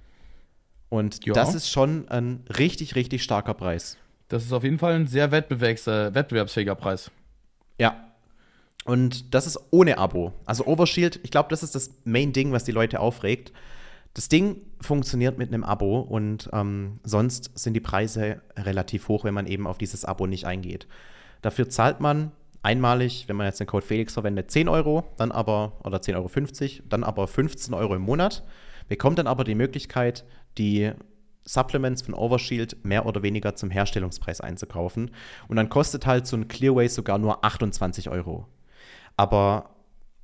Und Ja. das ist schon ein richtig, richtig starker Preis. Das ist auf jeden Fall ein sehr wettbewerbsfähiger Preis. Ja. Und das ist ohne Abo. Also Overshield, ich glaube, das ist das Main-Ding, was die Leute aufregt. Das Ding funktioniert mit einem Abo und sonst sind die Preise relativ hoch, wenn man eben auf dieses Abo nicht eingeht. Dafür zahlt man einmalig, wenn man jetzt den Code Felix verwendet, 10 €, dann aber, oder 10,50 €, dann aber 15 € im Monat, bekommt dann aber die Möglichkeit, die Supplements von Overshield mehr oder weniger zum Herstellungspreis einzukaufen. Und dann kostet halt so ein Clearway sogar nur 28 €. Aber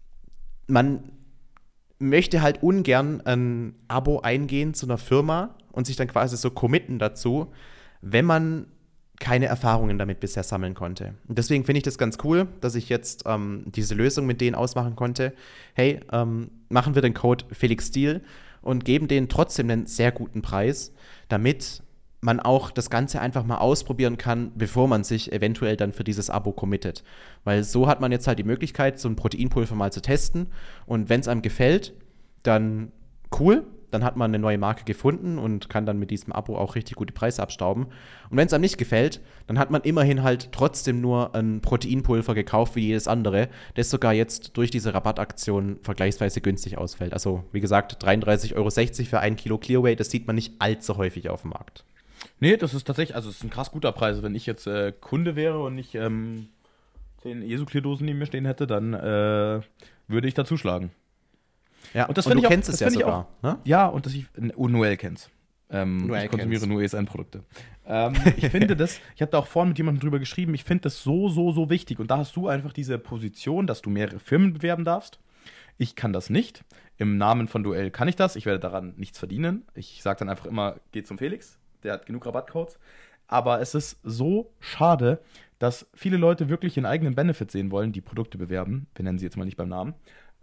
man möchte halt ungern ein Abo eingehen zu einer Firma und sich dann quasi so committen dazu, wenn man keine Erfahrungen damit bisher sammeln konnte. Und deswegen finde ich das ganz cool, dass ich jetzt diese Lösung mit denen ausmachen konnte. Hey, machen wir den Code Felix Thiel und geben denen trotzdem einen sehr guten Preis, damit man auch das Ganze einfach mal ausprobieren kann, bevor man sich eventuell dann für dieses Abo committet. Weil so hat man jetzt halt die Möglichkeit, so ein Proteinpulver mal zu testen. Und wenn es einem gefällt, dann cool, dann hat man eine neue Marke gefunden und kann dann mit diesem Abo auch richtig gute Preise abstauben. Und wenn es einem nicht gefällt, dann hat man immerhin halt trotzdem nur ein Proteinpulver gekauft wie jedes andere, das sogar jetzt durch diese Rabattaktion vergleichsweise günstig ausfällt. Also wie gesagt, 33,60 € für 1 Kilo Clearway, das sieht man nicht allzu häufig auf dem Markt. Nee, das ist tatsächlich, also es ist ein krass guter Preis. Wenn ich jetzt Kunde wäre und nicht 10 Isoclear-Dosen neben mir stehen hätte, dann würde ich da zuschlagen. Ja, und das du finde ich auch, kennst es das ja finde ich sogar, auch, ne? Ja, und dass ich Noel kennt's. Ich konsumiere nur ESN-Produkte. Ich finde das, ich habe da auch vorhin mit jemandem drüber geschrieben, ich finde das so wichtig. Und da hast du einfach diese Position, dass du mehrere Firmen bewerben darfst. Ich kann das nicht. Im Namen von Duell kann ich das. Ich werde daran nichts verdienen. Ich sage dann einfach immer, geht zum Felix. Der hat genug Rabattcodes. Aber es ist so schade, dass viele Leute wirklich ihren eigenen Benefit sehen wollen, die Produkte bewerben. Wir nennen sie jetzt mal nicht beim Namen.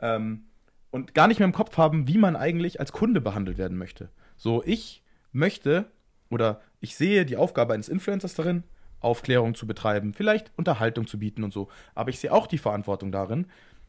Und gar nicht mehr im Kopf haben, wie man eigentlich als Kunde behandelt werden möchte. So, ich möchte oder ich sehe die Aufgabe eines Influencers darin, Aufklärung zu betreiben, vielleicht Unterhaltung zu bieten und so. Aber ich sehe auch die Verantwortung darin,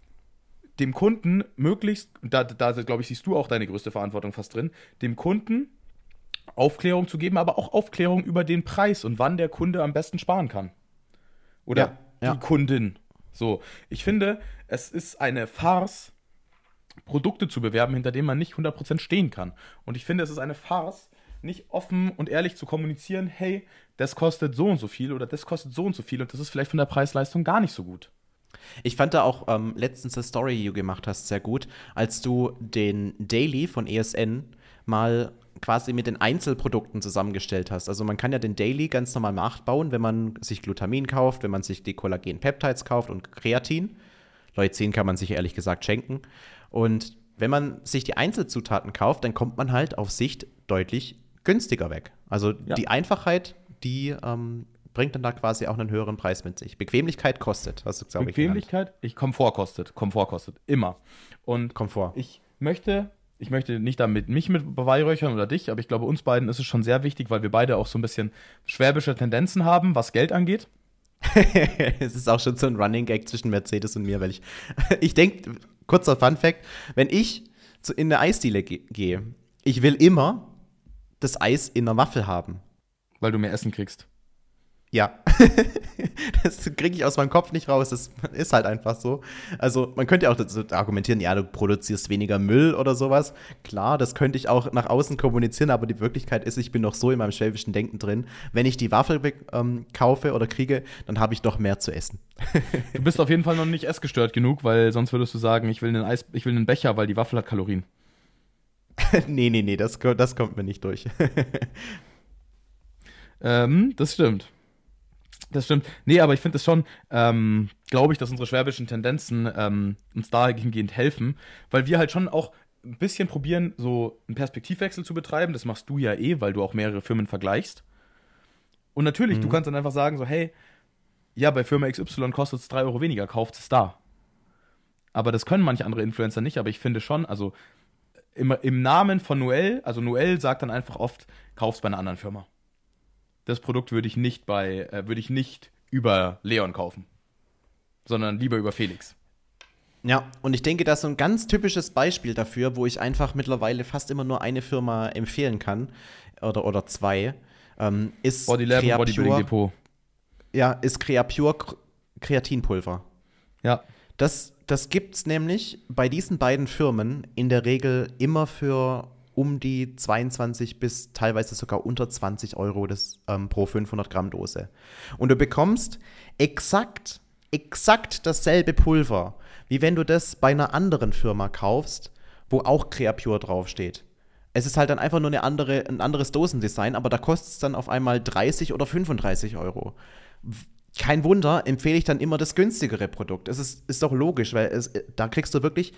dem Kunden möglichst, da glaube ich, siehst du auch deine größte Verantwortung fast drin, dem Kunden Aufklärung zu geben, aber auch Aufklärung über den Preis und wann der Kunde am besten sparen kann. Oder die Kundin. So, ich finde, es ist eine Farce, Produkte zu bewerben, hinter denen man nicht 100% stehen kann. Und ich finde, es ist eine Farce, nicht offen und ehrlich zu kommunizieren, hey, das kostet so und so viel oder das kostet so und so viel und das ist vielleicht von der Preis-Leistung gar nicht so gut. Ich fand da auch letztens eine Story, die du gemacht hast, sehr gut, als du den Daily von ESN mal quasi mit den Einzelprodukten zusammengestellt hast. Also man kann ja den Daily ganz normal nachbauen, wenn man sich Glutamin kauft, wenn man sich die Kollagen-Peptides kauft und Kreatin. Leucin kann man sich ehrlich gesagt schenken. Und wenn man sich die Einzelzutaten kauft, dann kommt man halt auf Sicht deutlich günstiger weg. Also die Einfachheit, die bringt dann da quasi auch einen höheren Preis mit sich. Bequemlichkeit kostet, hast du, glaube ich, Bequemlichkeit, Komfort kostet, immer. Und Komfort. Ich möchte nicht damit mich mit beweihräuchern oder dich, aber ich glaube, uns beiden ist es schon sehr wichtig, weil wir beide auch so ein bisschen schwäbische Tendenzen haben, was Geld angeht. Es ist auch schon so ein Running Gag zwischen Mercedes und mir, weil ich denke, kurzer Funfact, wenn ich in eine Eisdiele gehe, ich will immer das Eis in einer Waffel haben. Weil du mehr Essen kriegst. Ja, das kriege ich aus meinem Kopf nicht raus. Das ist halt einfach so. Also man könnte ja auch dazu argumentieren, ja, du produzierst weniger Müll oder sowas. Klar, das könnte ich auch nach außen kommunizieren, aber die Wirklichkeit ist, ich bin noch so in meinem schwäbischen Denken drin. Wenn ich die Waffel kaufe oder kriege, dann habe ich doch mehr zu essen. Du bist auf jeden Fall noch nicht essgestört genug, weil sonst würdest du sagen, ich will einen Becher, weil die Waffel hat Kalorien. Nee, das kommt mir nicht durch. Das stimmt. Das stimmt. Nee, aber ich finde es schon, glaube ich, dass unsere schwäbischen Tendenzen uns dahingehend helfen, weil wir halt schon auch ein bisschen probieren, so einen Perspektivwechsel zu betreiben. Das machst du ja weil du auch mehrere Firmen vergleichst. Und natürlich, du kannst dann einfach sagen so, hey, ja, bei Firma XY kostet es 3 Euro weniger, kauft es da. Aber das können manche andere Influencer nicht, aber ich finde schon, also im Namen von Noel, also Noel sagt dann einfach oft, kauf's bei einer anderen Firma. Das Produkt würde ich nicht über Leon kaufen, sondern lieber über Felix. Ja, und ich denke, das ist so ein ganz typisches Beispiel dafür, wo ich einfach mittlerweile fast immer nur eine Firma empfehlen kann, oder zwei, ist Bodylab und Bodybuilding Depot. Ja, ist Creapure Kreatinpulver. Ja. Das gibt's nämlich bei diesen beiden Firmen in der Regel immer für um die 22 bis teilweise sogar unter 20 Euro pro 500 Gramm Dose. Und du bekommst exakt dasselbe Pulver, wie wenn du das bei einer anderen Firma kaufst, wo auch Creapure draufsteht. Es ist halt dann einfach nur ein anderes Dosendesign, aber da kostet es dann auf einmal 30 oder 35 Euro. Kein Wunder, empfehle ich dann immer das günstigere Produkt. Es ist doch logisch, weil da kriegst du wirklich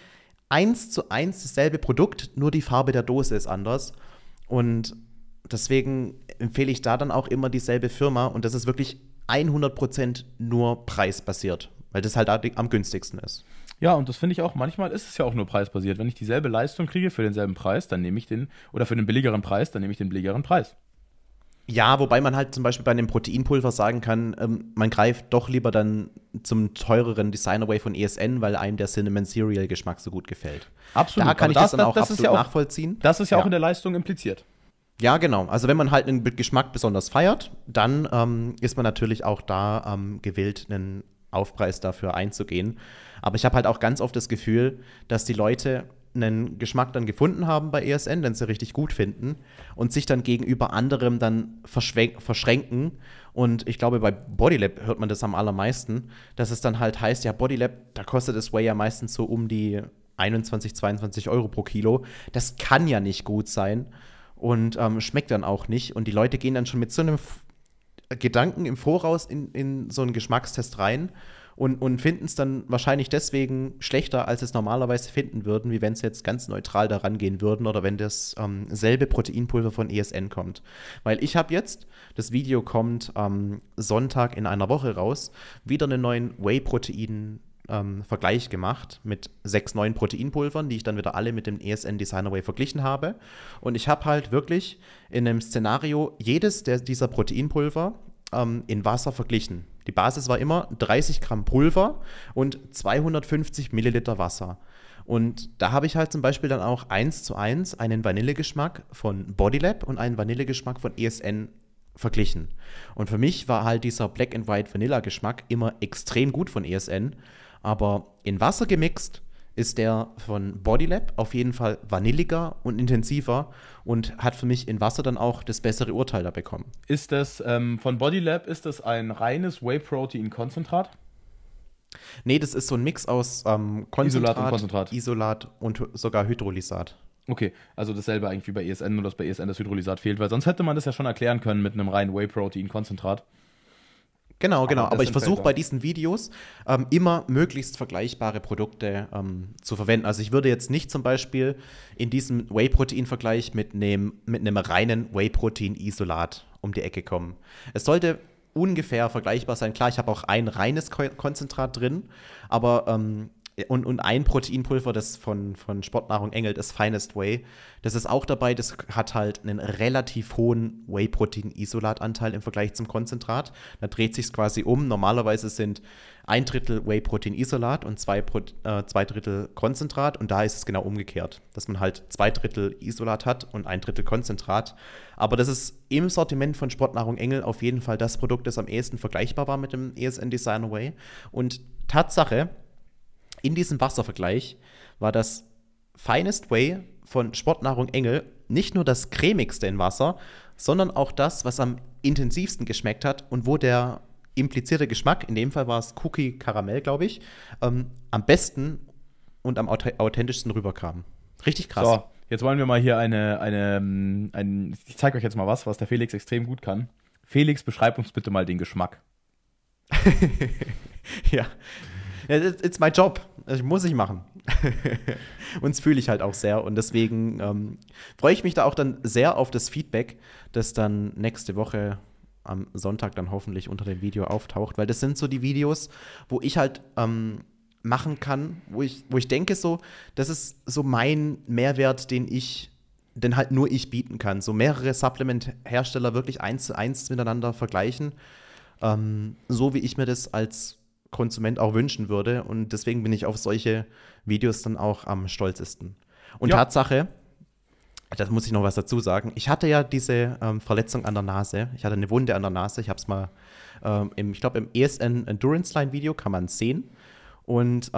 1:1 dasselbe Produkt, nur die Farbe der Dose ist anders. Und deswegen empfehle ich da dann auch immer dieselbe Firma. Und das ist wirklich 100% nur preisbasiert, weil das halt am günstigsten ist. Ja, und das finde ich auch, manchmal ist es ja auch nur preisbasiert. Wenn ich dieselbe Leistung kriege für denselben Preis, dann nehme ich oder für den billigeren Preis, dann nehme ich den billigeren Preis. Ja, wobei man halt zum Beispiel bei einem Proteinpulver sagen kann, man greift doch lieber dann zum teureren Designerway von ESN, weil einem der Cinnamon Cereal Geschmack so gut gefällt. Absolut. Da kann ich das dann auch absolut nachvollziehen. Das ist ja auch in der Leistung impliziert. Ja, genau. Also wenn man halt einen Geschmack besonders feiert, dann ist man natürlich auch da gewillt, einen Aufpreis dafür einzugehen. Aber ich habe halt auch ganz oft das Gefühl, dass die Leute einen Geschmack dann gefunden haben bei ESN, den sie richtig gut finden und sich dann gegenüber anderem dann verschränken. Und ich glaube, bei Bodylab hört man das am allermeisten, dass es dann halt heißt, ja, Bodylab, da kostet das Whey ja meistens so um die 21, 22 Euro pro Kilo. Das kann ja nicht gut sein und schmeckt dann auch nicht. Und die Leute gehen dann schon mit so einem Gedanken im Voraus in so einen Geschmackstest rein und finden es dann wahrscheinlich deswegen schlechter, als es normalerweise finden würden, wie wenn sie jetzt ganz neutral daran gehen würden oder wenn das selbe Proteinpulver von ESN kommt. Weil ich habe jetzt, das Video kommt am Sonntag in einer Woche raus, wieder einen neuen Whey-Protein-Vergleich gemacht mit 6 neuen Proteinpulvern, die ich dann wieder alle mit dem ESN Designer Whey verglichen habe. Und ich habe halt wirklich in einem Szenario jedes dieser Proteinpulver in Wasser verglichen. Die Basis war immer 30 Gramm Pulver und 250 Milliliter Wasser. Und da habe ich halt zum Beispiel dann auch 1:1 einen Vanillegeschmack von Bodylab und einen Vanillegeschmack von ESN verglichen. Und für mich war halt dieser Black and White Vanilla Geschmack immer extrem gut von ESN, aber in Wasser gemixt ist der von Bodylab auf jeden Fall vanilliger und intensiver und hat für mich in Wasser dann auch das bessere Urteil da bekommen. Ist das von Bodylab, ist das ein reines Whey-Protein-Konzentrat? Nee, das ist so ein Mix aus Isolat und Konzentrat. Isolat und sogar Hydrolysat. Okay, also dasselbe eigentlich wie bei ESN, nur dass bei ESN das Hydrolysat fehlt, weil sonst hätte man das ja schon erklären können mit einem reinen Whey-Protein-Konzentrat. Genau. das Aber ich sind versuche Felder. bei diesen Videos immer möglichst vergleichbare Produkte zu verwenden. Also ich würde jetzt nicht zum Beispiel in diesem Whey-Protein-Vergleich mit einem reinen Whey-Protein-Isolat um die Ecke kommen. Es sollte ungefähr vergleichbar sein. Klar, ich habe auch ein reines Konzentrat drin, aber und ein Proteinpulver, das von Sportnahrung Engel, das Finest Whey, das ist auch dabei, das hat halt einen relativ hohen Whey-Protein-Isolatanteil im Vergleich zum Konzentrat. Da dreht sich quasi um. Normalerweise sind 1/3 Whey-Protein-Isolat und 2/3 Konzentrat und da ist es genau umgekehrt, dass man halt 2/3 Isolat hat und 1/3 Konzentrat. Aber das ist im Sortiment von Sportnahrung Engel auf jeden Fall das Produkt, das am ehesten vergleichbar war mit dem ESN Designer Whey. Und Tatsache, in diesem Wasservergleich war das Finest Whey von Sportnahrung Engel nicht nur das cremigste in Wasser, sondern auch das, was am intensivsten geschmeckt hat und wo der implizierte Geschmack, in dem Fall war es Cookie Karamell, glaube ich, am besten und am authentischsten rüberkam. Richtig krass. So, jetzt wollen wir mal hier ich zeige euch jetzt mal was der Felix extrem gut kann. Felix, beschreib uns bitte mal den Geschmack. Ja. It's my job. Das muss ich machen. Und das fühle ich halt auch sehr. Und deswegen freue ich mich da auch dann sehr auf das Feedback, das dann nächste Woche am Sonntag dann hoffentlich unter dem Video auftaucht. Weil das sind so die Videos, wo ich halt machen kann, wo ich denke so, das ist so mein Mehrwert, den halt nur ich bieten kann. So mehrere Supplement-Hersteller wirklich 1:1 miteinander vergleichen. So wie ich mir das als Konsument auch wünschen würde. Und deswegen bin ich auf solche Videos dann auch am stolzesten. Und Ja. Tatsache, das muss ich noch was dazu sagen, ich hatte ja diese Verletzung an der Nase. Ich hatte eine Wunde an der Nase. Ich habe es mal, ich glaube, im ESN Endurance Line Video kann man es sehen. Und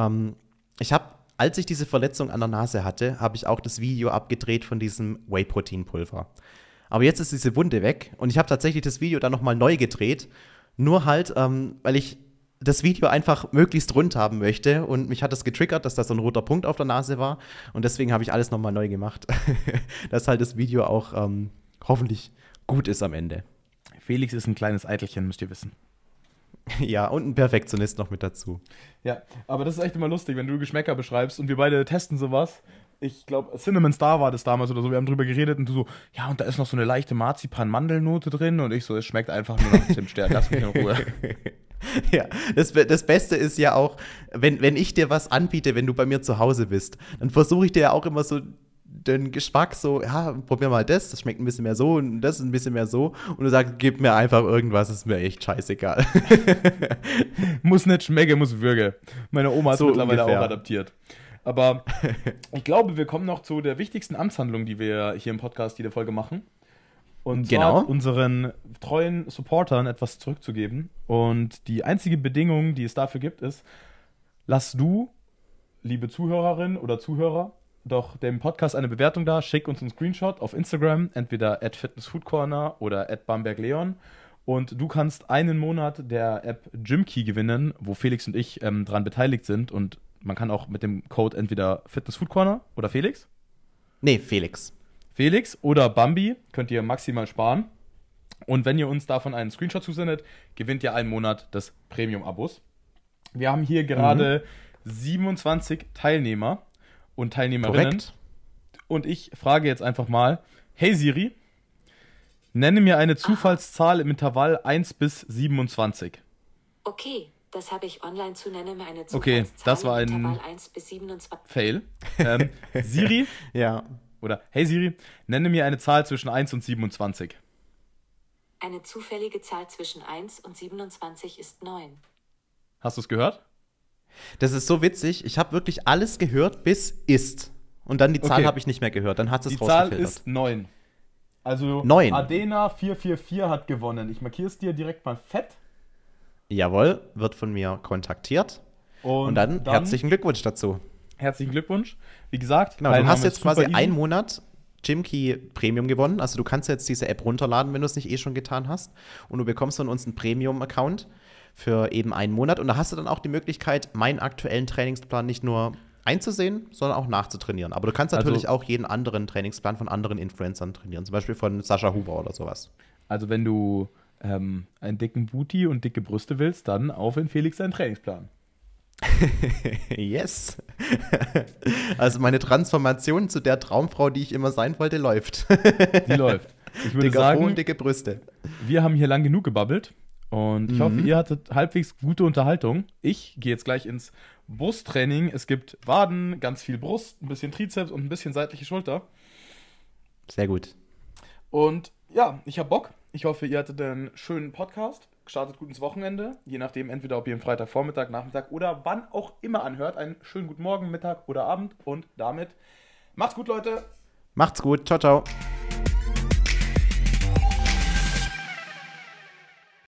als ich diese Verletzung an der Nase hatte, habe ich auch das Video abgedreht von diesem Whey-Protein-Pulver. Aber jetzt ist diese Wunde weg und ich habe tatsächlich das Video dann nochmal neu gedreht. Nur halt, weil ich das Video einfach möglichst rund haben möchte und mich hat das getriggert, dass da so ein roter Punkt auf der Nase war und deswegen habe ich alles nochmal neu gemacht, dass halt das Video auch hoffentlich gut ist am Ende. Felix ist ein kleines Eitelchen, müsst ihr wissen. Ja, und ein Perfektionist noch mit dazu. Ja, aber das ist echt immer lustig, wenn du Geschmäcker beschreibst und wir beide testen sowas. Ich glaube, Cinnamon Star war das damals oder so, wir haben drüber geredet und du so, ja, und da ist noch so eine leichte Marzipan-Mandelnote drin und ich so, es schmeckt einfach nur nach Zimtstern, lass mich in Ruhe. Ja, das Beste ist ja auch, wenn ich dir was anbiete, wenn du bei mir zu Hause bist, dann versuche ich dir ja auch immer so den Geschmack so, ja, probier mal das schmeckt ein bisschen mehr so und das ist ein bisschen mehr so und du sagst, gib mir einfach irgendwas, ist mir echt scheißegal. Muss nicht schmecken, muss würge. Meine Oma hat So mittlerweile ungefähr. auch adaptiert. Aber ich glaube, wir kommen noch zu der wichtigsten Amtshandlung, die wir hier im Podcast jede Folge machen. Und zwar Genau. unseren treuen Supportern etwas zurückzugeben. Und die einzige Bedingung, die es dafür gibt, ist, lass du, liebe Zuhörerin oder Zuhörer, doch dem Podcast eine Bewertung da, schick uns einen Screenshot auf Instagram, entweder @fitnessfoodcorner oder @bambergleon. Und du kannst einen Monat der App Gymkey gewinnen, wo Felix und ich dran beteiligt sind. Und man kann auch mit dem Code entweder fitnessfoodcorner oder Felix Nee, Felix. oder Bambi könnt ihr maximal sparen. Und wenn ihr uns davon einen Screenshot zusendet, gewinnt ihr einen Monat des Premium-Abos. Wir haben hier gerade 27 Teilnehmer und Teilnehmerinnen. Korrekt. Und ich frage jetzt einfach mal, hey Siri, nenne mir eine Zufallszahl im Intervall 1 bis 27. Okay, das habe ich online zu nennen, eine Okay, Zufallszahl das war im ein Intervall 1 bis 27. Fail. Siri, Ja. oder hey Siri, nenne mir eine Zahl zwischen 1 und 27. Eine zufällige Zahl zwischen 1 und 27 ist 9. Hast du es gehört? Das ist so witzig. Ich habe wirklich alles gehört bis ist. Und dann die Zahl Okay. habe ich nicht mehr gehört. Dann hat es Die Zahl rausgefiltert. ist 9. Also 9. Adena 444 hat gewonnen. Ich markiere es dir direkt mal fett. Jawohl, wird von mir kontaktiert. Und dann herzlichen Glückwunsch dazu. herzlichen Glückwunsch. Wie gesagt, Genau, du Teilnahme hast jetzt ist super quasi easy. einen Monat Gymkey Premium gewonnen. Also du kannst jetzt diese App runterladen, wenn du es nicht eh schon getan hast. Und du bekommst von uns einen Premium-Account. für eben einen Monat. Und da hast du dann auch die Möglichkeit, meinen aktuellen Trainingsplan nicht nur einzusehen, sondern auch nachzutrainieren. Aber du kannst natürlich auch jeden anderen Trainingsplan von anderen Influencern trainieren. Zum Beispiel von Sascha Huber oder sowas. Also wenn du einen dicken Booty und dicke Brüste willst, dann auf in Felix seinen Trainingsplan. Yes. Also meine Transformation zu der Traumfrau, die ich immer sein wollte, läuft. Die läuft. Ich würde Dicker Po sagen, und dicke Brüste. wir haben hier lang genug gebabbelt und ich hoffe, ihr hattet halbwegs gute Unterhaltung. Ich gehe jetzt gleich ins Brusttraining. Es gibt Waden, ganz viel Brust, ein bisschen Trizeps und ein bisschen seitliche Schulter. Sehr gut. Und ja, ich habe Bock. Ich hoffe, ihr hattet einen schönen Podcast. Startet gut ins Wochenende. Je nachdem, entweder ob ihr am Freitagvormittag, Nachmittag oder wann auch immer anhört. Einen schönen guten Morgen, Mittag oder Abend. Und damit macht's gut, Leute. Macht's gut. Ciao, ciao.